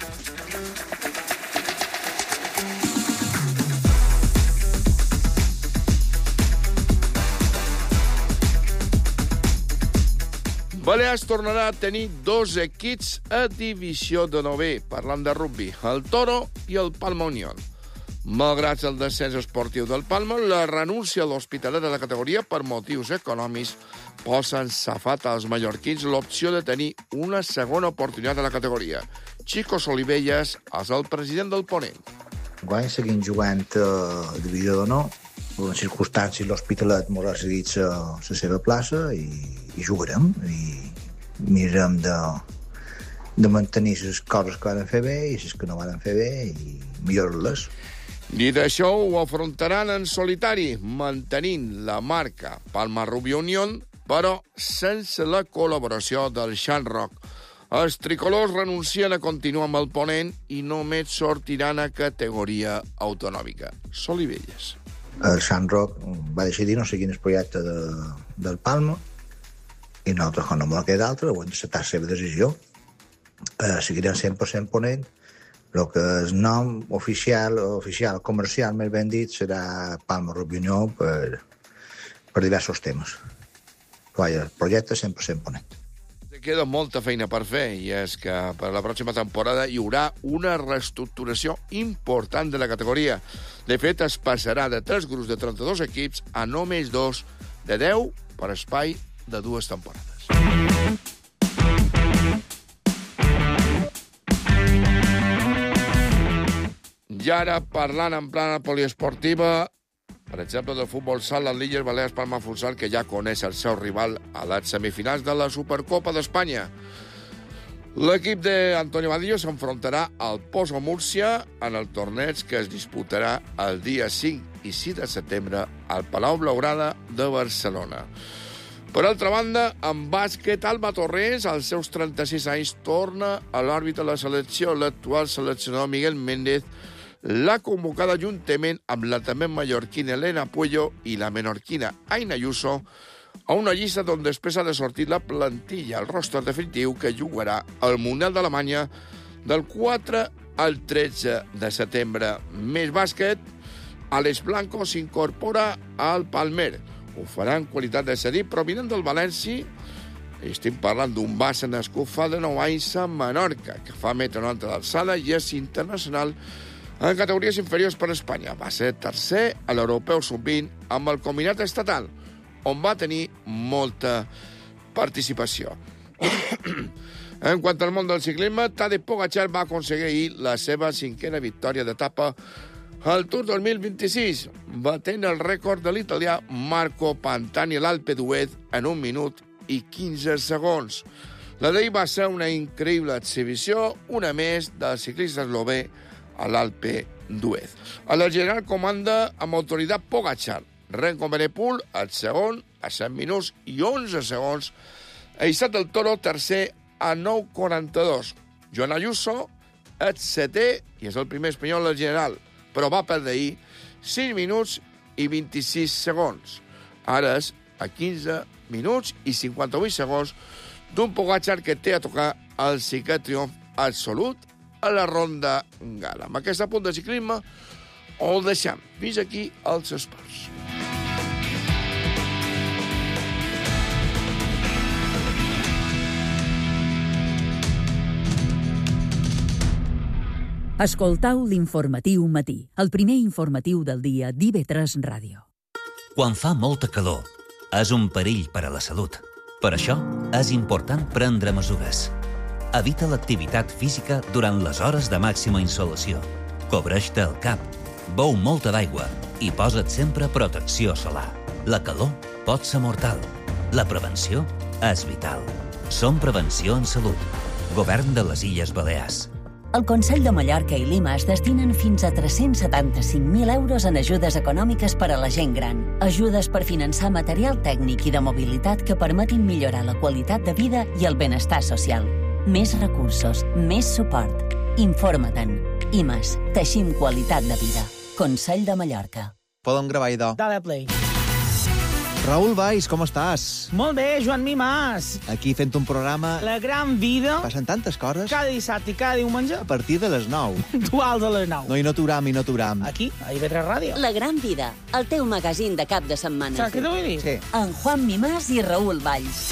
Balears tornarà a tenir dos equips a divisió de novè, parlant de rugby, el Toro i el Palma Unión. Malgrat el descens esportiu del Palma, la renúncia a l'Hospitalet de la categoria per motius econòmics posa en safat als mallorquins l'opció de tenir una segona oportunitat a la categoria. Chico Solivelles és el president del Ponent. Guany seguim jugant a divisió d'honor. En les circumstàncies l'Hospitalet m'ho ha cedit la seva plaça i, i jugarem i mirarem de, de mantenir les coses que van fer bé i les que no van fer bé i millorar-les. I d'això ho afrontaran en solitari, mantenint la marca Palma Rugby Unión, però sense la col·laboració del Shamrock. Els tricolors renuncien a continuar amb el Ponent i només sortiran a categoria autonòmica. Solivelles. El Shamrock va decidir no seguir el projecte de, del Palma i nosaltres, quan no m'ho queda d'altre, ho hem d'acceptar la seva decisió. Eh, seguirem cent per cent Ponent. El que és nom oficial, oficial, comercial, més ben dit, serà Palma Rugby Unió per, per diversos temes. Però el projecte cent per cent Ponent. Queda molta feina per fer, i és que per la pròxima temporada hi haurà una reestructuració important de la categoria. De fet, es passarà de tres grups de trenta-dos equips a només dos de deu per espai de dues temporades. I ara, parlant en plana poliesportiva, per exemple, del futbol sala, l'Illes Balears Palma Futsal, que ja coneix el seu rival a les semifinals de la Supercopa d'Espanya. L'equip d'Antonio Vadillo s'enfrontarà al Pozo Múrcia en el torneig que es disputarà el dia cinc i sis de setembre al Palau Blaugrana de Barcelona. Per altra banda, en bàsquet, Alba Torres, als seus trenta-sis anys, torna a l'òrbita de la selecció. L'actual seleccionador Miguel Méndez l'ha convocada juntament amb la també mallorquina Elena Puello i la menorquina Aina Ayuso a una llista on després ha de sortir la plantilla, el roster definitiu que jugarà al Mundial d'Alemanya del quatre al tretze de setembre. Més bàsquet, Alex Blanco s'incorpora al Palmer. Ho farà en qualitat de cedit provinent del València. Estem parlant d'un base nascut fa de nou anys a Menorca, que fa metre noranta d'alçada i és internacional en categories inferiors per Espanya. Va ser tercer a l'Europeu sub vint amb el combinat estatal, on va tenir molta participació. En quant al món del ciclisme, Tadej Pogačar va aconseguir ahir la seva cinquena victòria d'etapa al Tour dos mil vint-i-sis, batent el rècord de l'italià Marco Pantani a l'Alpe d'Huez en un minut i quinze segons. La d'ahir va ser una increïble exhibició, una més del ciclista eslové a l'Alpe d'Huez. A la general comanda amb autoritat Pogačar. Renko Benepul, el segon, a set minuts i onze segons. Eissat del Toro, tercer, a nou quaranta-dos. Joan Ayuso, el setè, i és el primer espanyol del general, però va perdre ahir sis minuts i vint-i-sis segons. Ara és a quinze minuts i cinquanta-vuit segons d'un Pogačar que té a tocar el cinquè triomf absolut a la Ronda Gala. Amb aquest punt de ciclisme ho deixem. Fins aquí els esports. Escoltau l'informatiu matí, el primer informatiu del dia d'I V tres Ràdio. Quan fa molta calor, és un perill per a la salut. Per això, és important prendre mesures. Evita l'activitat física durant les hores de màxima insolació. Cobreix-te el cap, beu molta d'aigua i posa't sempre protecció solar. La calor pot ser mortal. La prevenció és vital. Som Prevenció en Salut. Govern de les Illes Balears. El Consell de Mallorca i Lima es destinen fins a tres-cents setanta-cinc mil euros en ajudes econòmiques per a la gent gran. Ajudes per finançar material tècnic i de mobilitat que permetin millorar la qualitat de vida i el benestar social. Més recursos, més suport. Informa-te'n. I més, teixim qualitat de vida. Consell de Mallorca. Podem gravar, idò. Dale play. Raül Valls, com estàs? Molt bé, Joan Mimàs. Aquí fent un programa... La gran vida. Passen tantes coses. Cada dissabte i cada diumenge. A partir de les nou. Duals a les nou. No, i no t'uram, i no t'uram. Aquí, a I V tres Ràdio. La gran vida, el teu magazín de cap de setmana. Saps què t'ho vull dir? Sí. En Juan Mimàs i Raül Valls.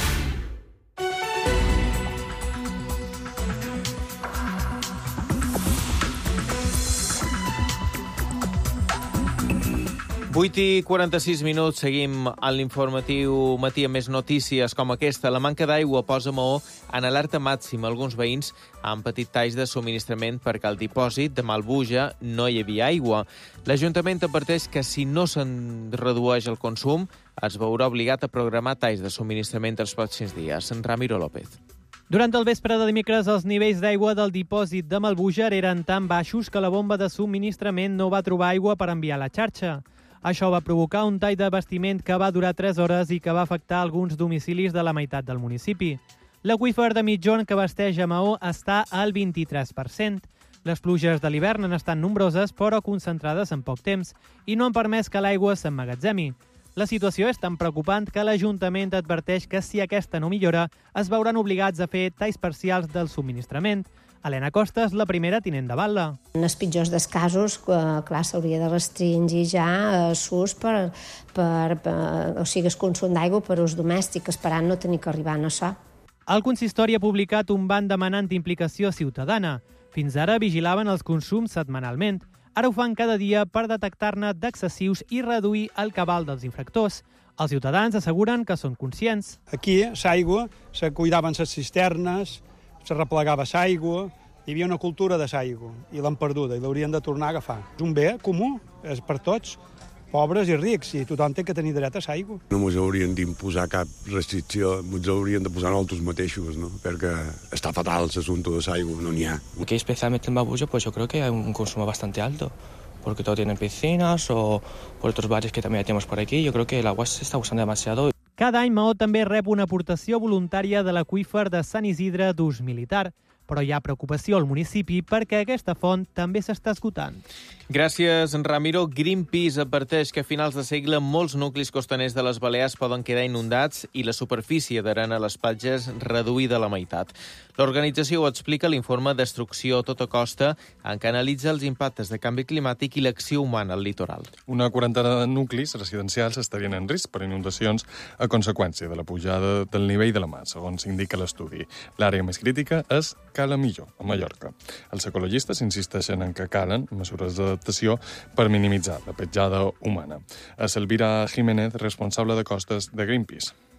vuit i quaranta-sis minuts, seguim a l'informatiu matí amb més notícies com aquesta. La manca d'aigua posa Maó en alerta màxima. Alguns veïns han patit talls de subministrament perquè al dipòsit de Malbuja no hi havia aigua. L'Ajuntament adverteix que si no se'n redueix el consum, es veurà obligat a programar talls de subministrament els pròxims dies. En Ramiro López. Durant el vespre de dimecres, els nivells d'aigua del dipòsit de Malbuja eren tan baixos que la bomba de subministrament no va trobar aigua per enviar a la xarxa. Això va provocar un tall d'abastiment que va durar tres hores i que va afectar alguns domicilis de la meitat del municipi. L'aqüífer de Mitjorn, que abasteix a Maó, està al vint-i-tres per cent. Les pluges de l'hivern han estat nombroses, però concentrades en poc temps, i no han permès que l'aigua s'emmagatzemi. La situació és tan preocupant que l'Ajuntament adverteix que si aquesta no millora, es veuran obligats a fer talls parcials del subministrament. Helena Costa és la primera tinent de batlle. En els pitjors dels casos, clar, s'hauria de restringir ja el ús per, per, per, o sigui, el consum d'aigua per ús domèstic, esperant no tenir que arribar a això. El consistori ha publicat un ban demanant implicació ciutadana. Fins ara vigilaven els consums setmanalment. Ara ho fan cada dia per detectar-ne d'excessius i reduir el cabal dels infractors. Els ciutadans asseguren que són conscients. Aquí, l'aigua, se cuidaven les cisternes, se replegava l'aigua, hi havia una cultura de l'aigua, i l'han perduda, i l'haurien de tornar a agafar. És un bé comú, és per tots, pobres i rics, i tothom té que tenir dret a l'aigua. No ens haurien d'imposar cap restricció, ens haurien de posar nosaltres mateixos, ¿no? Perquè està fatal l'assumpte de l'aigua, no n'hi ha. Aquí especialmente en Malbuja, pues yo creo que hay un consumo bastante alto, porque todos tienen piscinas o por otros bares que también tenemos por aquí. Yo creo que el agua se está usando demasiado. Cada any Maó també rep una aportació voluntària de l'aqüífer de Sant Isidre d'ús militar, però hi ha preocupació al municipi perquè aquesta font també s'està esgotant. Gràcies, Ramiro. Greenpeace adverteix que a finals de segle molts nuclis costaners de les Balears poden quedar inundats i la superfície d'arena a les platges reduïda a la meitat. L'organització ho explica a l'informe Destrucció a tota costa, en què analitza els impactes de canvi climàtic i l'acció humana al litoral. Una quarantena de nuclis residencials estarien en risc per inundacions a conseqüència de la pujada del nivell de la mar, segons indica l'estudi. L'àrea més crítica és Cala Millor, a Mallorca. Els ecologistes insisteixen en que calen mesures d'adaptació per minimitzar la petjada humana. És Elvira Jiménez, responsable de costes de Greenpeace.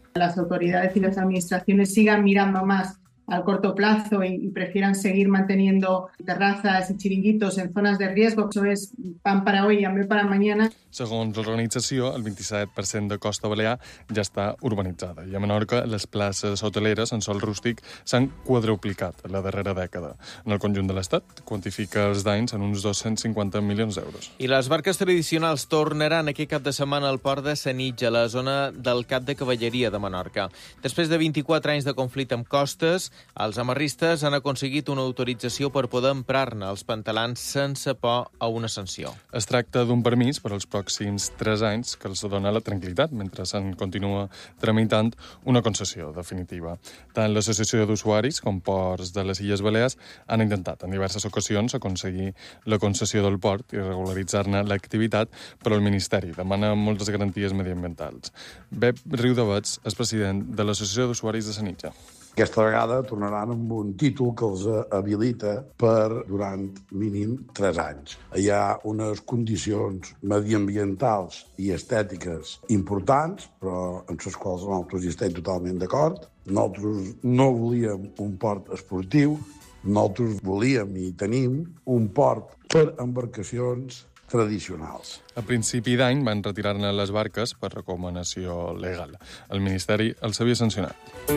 Las autoridades y las administraciones sigan mirando más al corto plazo y, y prefieran seguir manteniendo terrazas y chiringuitos en zonas de riesgo. Eso es pan para hoy y hambre para mañana. Segons l'organització, el vint-i-set per cent de Costa Balear ja està urbanitzada i a Menorca les places hoteleres en sòl rústic s'han quadruplicat la darrera dècada. En el conjunt de l'Estat quantifica els danys en uns dos-cents cinquanta milions d'euros. I les barques tradicionals tornaran aquest cap de setmana al port de Sanitja, a la zona del Cap de Cavalleria de Menorca. Després de vint-i-quatre anys de conflicte amb costes, els amarristes han aconseguit una autorització per poder emprar-ne els pantalans sense por a una sanció. Es tracta d'un permís per als pròxims tres anys que els dona la tranquil·litat mentre se'n continua tramitant una concessió definitiva. Tant l'Associació d'Usuaris com Ports de les Illes Balears han intentat en diverses ocasions aconseguir la concessió del port i regularitzar-ne l'activitat, però el Ministeri demana moltes garanties mediambientals. Bep Riudavets és president de l'Associació d'Usuaris de Sanitja. Aquesta vegada tornaran amb un títol que els habilita per durant mínim tres anys. Hi ha unes condicions mediambientals i estètiques importants, però amb les quals nosaltres hi estem totalment d'acord. Nosaltres no volíem un port esportiu, nosaltres volíem i tenim un port per embarcacions tradicionals. A principi d'any van retirar-ne les barques per recomanació legal. El Ministeri els havia sancionat.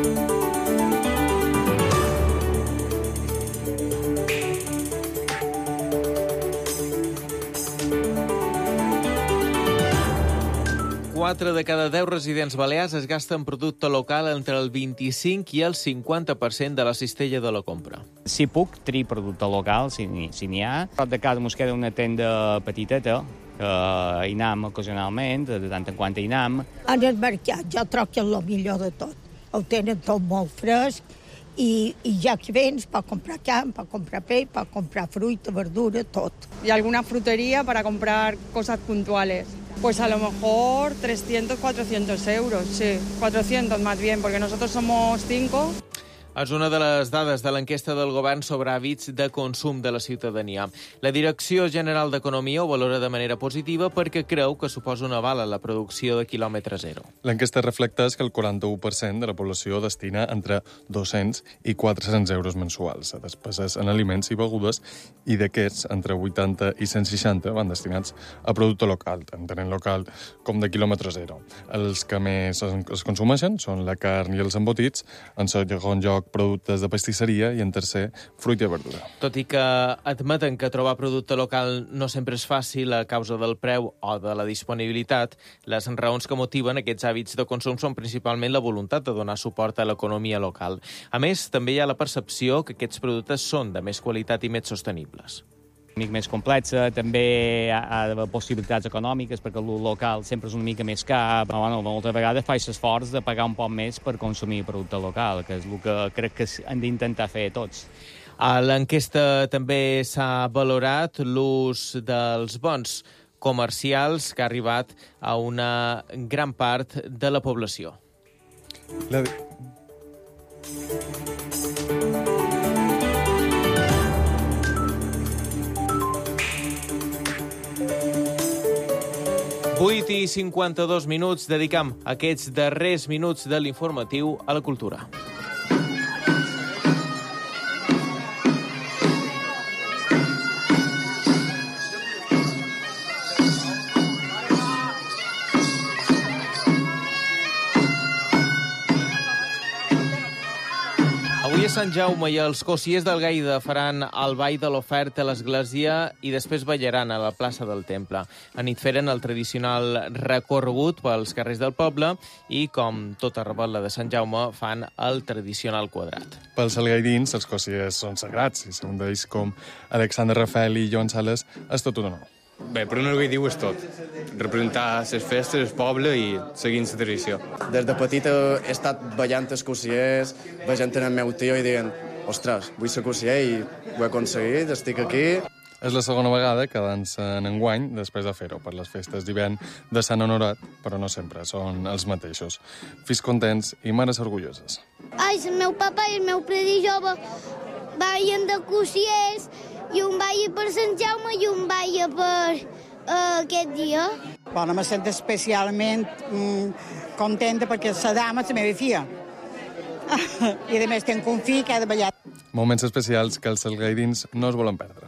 quatre de cada deu residents balears es gasten en producte local entre el vint-i-cinc i el cinquanta per cent de la cistella de la compra. Si puc, tri producte local, si n'hi si ha. A prop de casa mos queda una tenda petiteta, que hi anem ocasionalment, de tant en quant hi anem. En el mercat jo trobo que és el millor de tot. Ho tenen tot molt fresc i, i ja que vens pot comprar carn, pot comprar peix, pot comprar fruita, verdura, tot. ¿Y alguna frutería para comprar cosas puntuales? Pues a lo mejor trescientos, cuatrocientos euros, sí, cuatrocientos más bien, porque nosotros somos cinco. És una de les dades de l'enquesta del govern sobre hàbits de consum de la ciutadania. La Direcció General d'Economia ho valora de manera positiva perquè creu que suposa un aval a la producció de quilòmetre zero. L'enquesta reflecteix que el quaranta-u per cent de la població destina entre dos-cents i quatre-cents euros mensuals a despeses en aliments i begudes i d'aquests, entre vuitanta i cent seixanta van destinats a producte local, entenent local com de quilòmetre zero. Els que més es consumeixen són la carn i els embotits, en segon lloc productes de pastisseria i, en tercer, fruita i verdura. Tot i que admeten que trobar producte local no sempre és fàcil a causa del preu o de la disponibilitat, les raons que motiven aquests hàbits de consum són principalment la voluntat de donar suport a l'economia local. A més, també hi ha la percepció que aquests productes són de més qualitat i més sostenibles. Una mica més complexa, també hi ha possibilitats econòmiques, perquè el local sempre és una mica més car, però bueno, moltes vegades faig l'esforç de pagar un poc més per consumir producte local, que és el que crec que hem d'intentar fer tots. A l'enquesta també s'ha valorat l'ús dels bons comercials que ha arribat a una gran part de la població. La... vuit i cinquanta-dos minuts, dedicam aquests darrers minuts de l'informatiu a la cultura. Avui a Sant Jaume i els cossiers del Gaida faran el ball de l'oferta a l'església i després ballaran a la plaça del Temple. A nit feren el tradicional recorregut pels carrers del poble i, com tota rebel·la de Sant Jaume, fan el tradicional quadrat. Pels algaidins, els cossiers són sagrats i segons ells com Alexander Rafael i Joan Sales és tot un honor. Bé, per un algaidí és tot. Representar les festes, el poble i seguint la tradició. Des de petit he estat ballant els cossiers, veient el meu tio i dient ostres, vull ser cossier i ho he aconseguit, estic aquí. És la segona vegada que dansen enguany després de fer-ho per les festes d'hivern de Sant Honorat, però no sempre són els mateixos. Fills contents i mares orgulloses. Ai, el meu papa i el meu predi jove ballen de cossiers i un balla per Sant Jaume i un balla per uh, aquest dia. Bueno, me sento especialment mm, contenta perquè la dama és la meva filla. I a més tenc un fill que ha de ballar. Moments especials que els salgaidins no es volen perdre.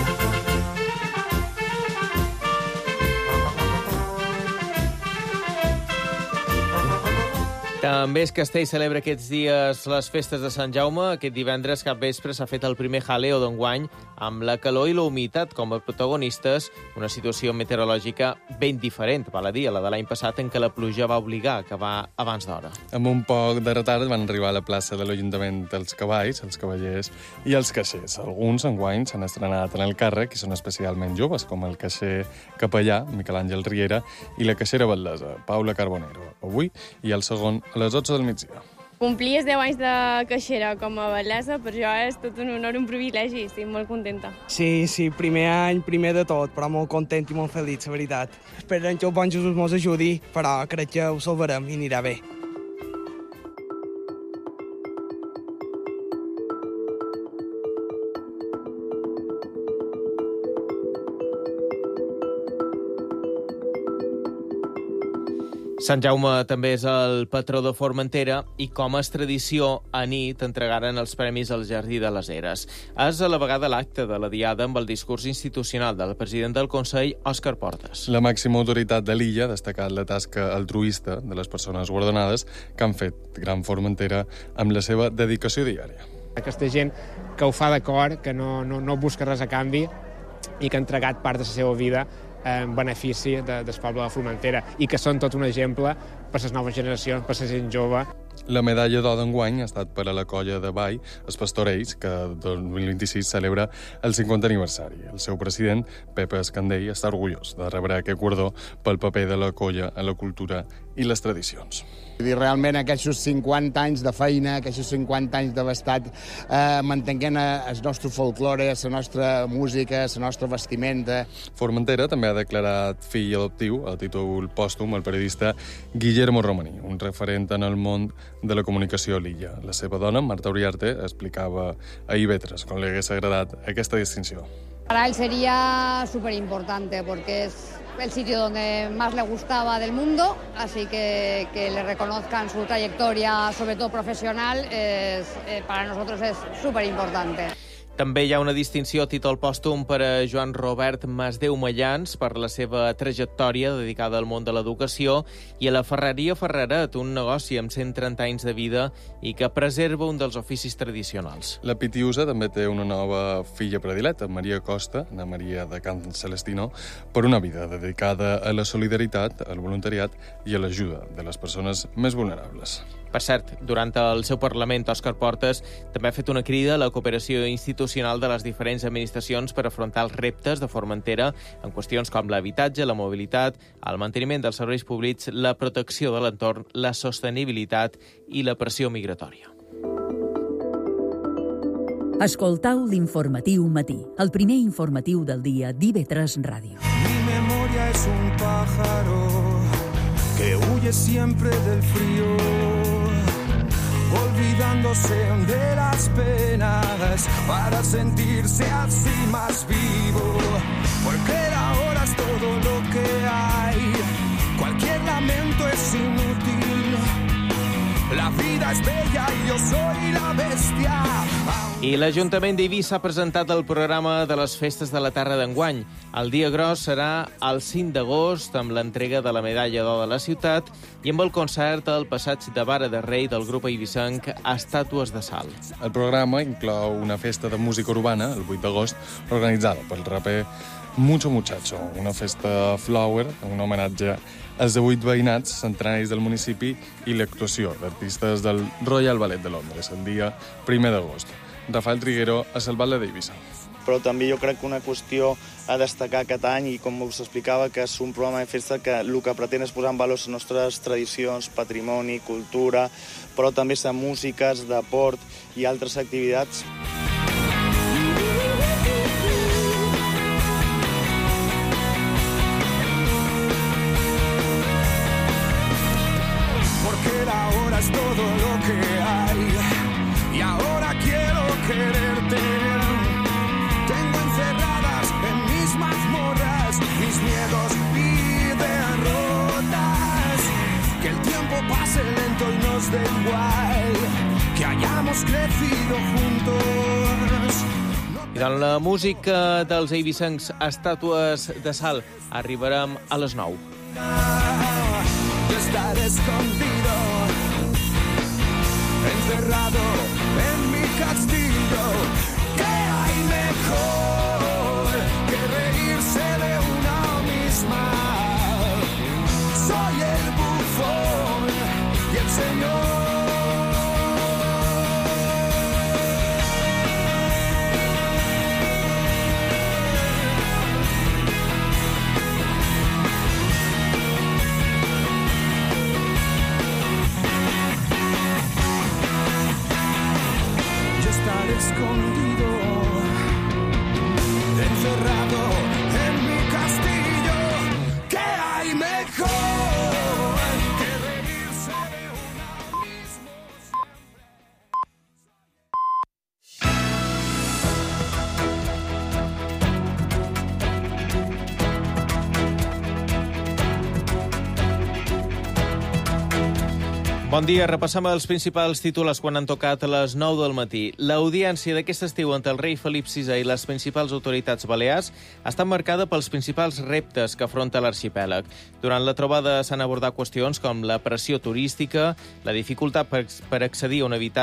També es Castell celebra aquests dies les festes de Sant Jaume. Aquest divendres cap vespre s'ha fet el primer jaleo d'enguany amb la calor i la humitat com a protagonistes, una situació meteorològica ben diferent, val a dir, a la de l'any passat en què la pluja va obligar a acabar abans d'hora. Amb un poc de retard van arribar a la plaça de l'Ajuntament els cavalls, els cavallers i els caixers. Alguns enguany s'han estrenat en el càrrec i són especialment joves, com el caixer capellà, Miquel Àngel Riera, i la caixera batllessa, Paula Carbonero. Avui i el segon a les dotze del migdia. Complir els deu anys de caixera com a batllessa per jo és tot un honor, un privilegi, estic molt contenta. Sí, sí, primer any, primer de tot, però molt content i molt feliç, la veritat. Esperem que el bon Jesús mos ajudi, però crec que ho salvarem i anirà bé. Sant Jaume també és el patró de Formentera i, com és tradició, a nit entregaren els premis al Jardí de les Eres. És a la vegada l'acte de la diada amb el discurs institucional del president del Consell, Òscar Portas. La màxima autoritat de l'illa ha destacat la tasca altruista de les persones guardonades que han fet Gran Formentera amb la seva dedicació diària. Aquesta gent que ho fa de cor, que no, no, no busca res a canvi i que ha entregat part de la seva vida en benefici de, del poble de Formentera i que són tot un exemple per les noves generacions, per la gent jove. La medalla d'or d'enguany ha estat per a la colla de ball, els Pastorells, que el dos mil vint-i-sis celebra el cinquantè aniversari. El seu president, Pepe Escandell, està orgullós de rebre aquest guardó pel paper de la colla en la cultura i les tradicions. Realment aquests cinquanta anys de feina, aquests cinquanta anys d'haver estat eh, mantenint el nostre folklore, la nostra música, la nostra vestimenta. Formentera també ha declarat fill adoptiu a títol pòstum el periodista Guillermo Romaní, un referent en el món de la comunicació a l'illa. La seva dona, Marta Uriarte, explicava a I V tres com li hagués agradat aquesta distinció. Para él sería súper importante porque es el sitio donde más le gustaba del mundo, así que que le reconozcan su trayectoria, sobre todo profesional, es, eh, para nosotros es súper importante. També hi ha una distinció a títol pòstum per a Joan Robert Masdeu Mallans per la seva trajectòria dedicada al món de l'educació i a la Ferreria Ferreret, un negoci amb cent trenta anys de vida i que preserva un dels oficis tradicionals. La Pitiusa també té una nova filla predileta, Maria Costa, Ana Maria de Can Celestino, per una vida dedicada a la solidaritat, al voluntariat i a l'ajuda de les persones més vulnerables. Per cert, durant el seu Parlament, Òscar Portas també ha fet una crida a la cooperació institucional de les diferents administracions per afrontar els reptes de Formentera en qüestions com l'habitatge, la mobilitat, el manteniment dels serveis públics, la protecció de l'entorn, la sostenibilitat i la pressió migratòria. Escoltau l'informatiu matí, el primer informatiu del dia d'I V tres Ràdio. Mi memoria es un pájaro que huye siempre del frío, olvidándose de las penas para sentirse así más vivo, porque ahora es todo lo que hay, cualquier lamento es inútil, la vida es bella y yo soy la bestia. I l'Ajuntament d'Eivissa ha presentat el programa de les festes de la Terra d'enguany. El dia gros serà el cinc d'agost, amb l'entrega de la medalla d'or de la ciutat i amb el concert al passeig de Vara de Rei del grup eivissenc Estàtues de Sal. El programa inclou una festa de música urbana, el vuit d'agost, organitzada pel raper Mucho Muchacho, una festa flower, un homenatge als divuit veïnats centenaris del municipi i l'actuació d'artistes del Royal Ballet de Londres el dia primer d'agost. Rafael Triguero a Salvat-la d'Eivissa. Però també jo crec que una qüestió a destacar aquest any, i com us explicava, que és un programa de festa que el que pretén és posar en valor les nostres tradicions, patrimoni, cultura, però també la música, d'esport i altres activitats. Porque la hora es todo lo que hay y ahora quiero quererte. Tengo encerradas en mis mazmorras mis miedos y de nos dé igual que hayamos crecido juntos. I en la música dels eivissencs Estàtues de Sal arribarem a les nou. Yo estaré escondido, encerrado en mi castillo. ¿Qué hay mejor que reírse de una misma? Soy el bufón y el señor. Escondido, encerrado en mi castillo. ¿Qué hay mejor que reírse de uno mismo? Bon dia, repassem els principals titulars quan han tocat a les nou del matí. L'audiència d'aquest estiu entre el rei Felip sisè i les principals autoritats balears està marcada pels principals reptes que afronta l'arxipèlag. Durant la trobada s'han abordat qüestions com la pressió turística, la dificultat per accedir a un habitatge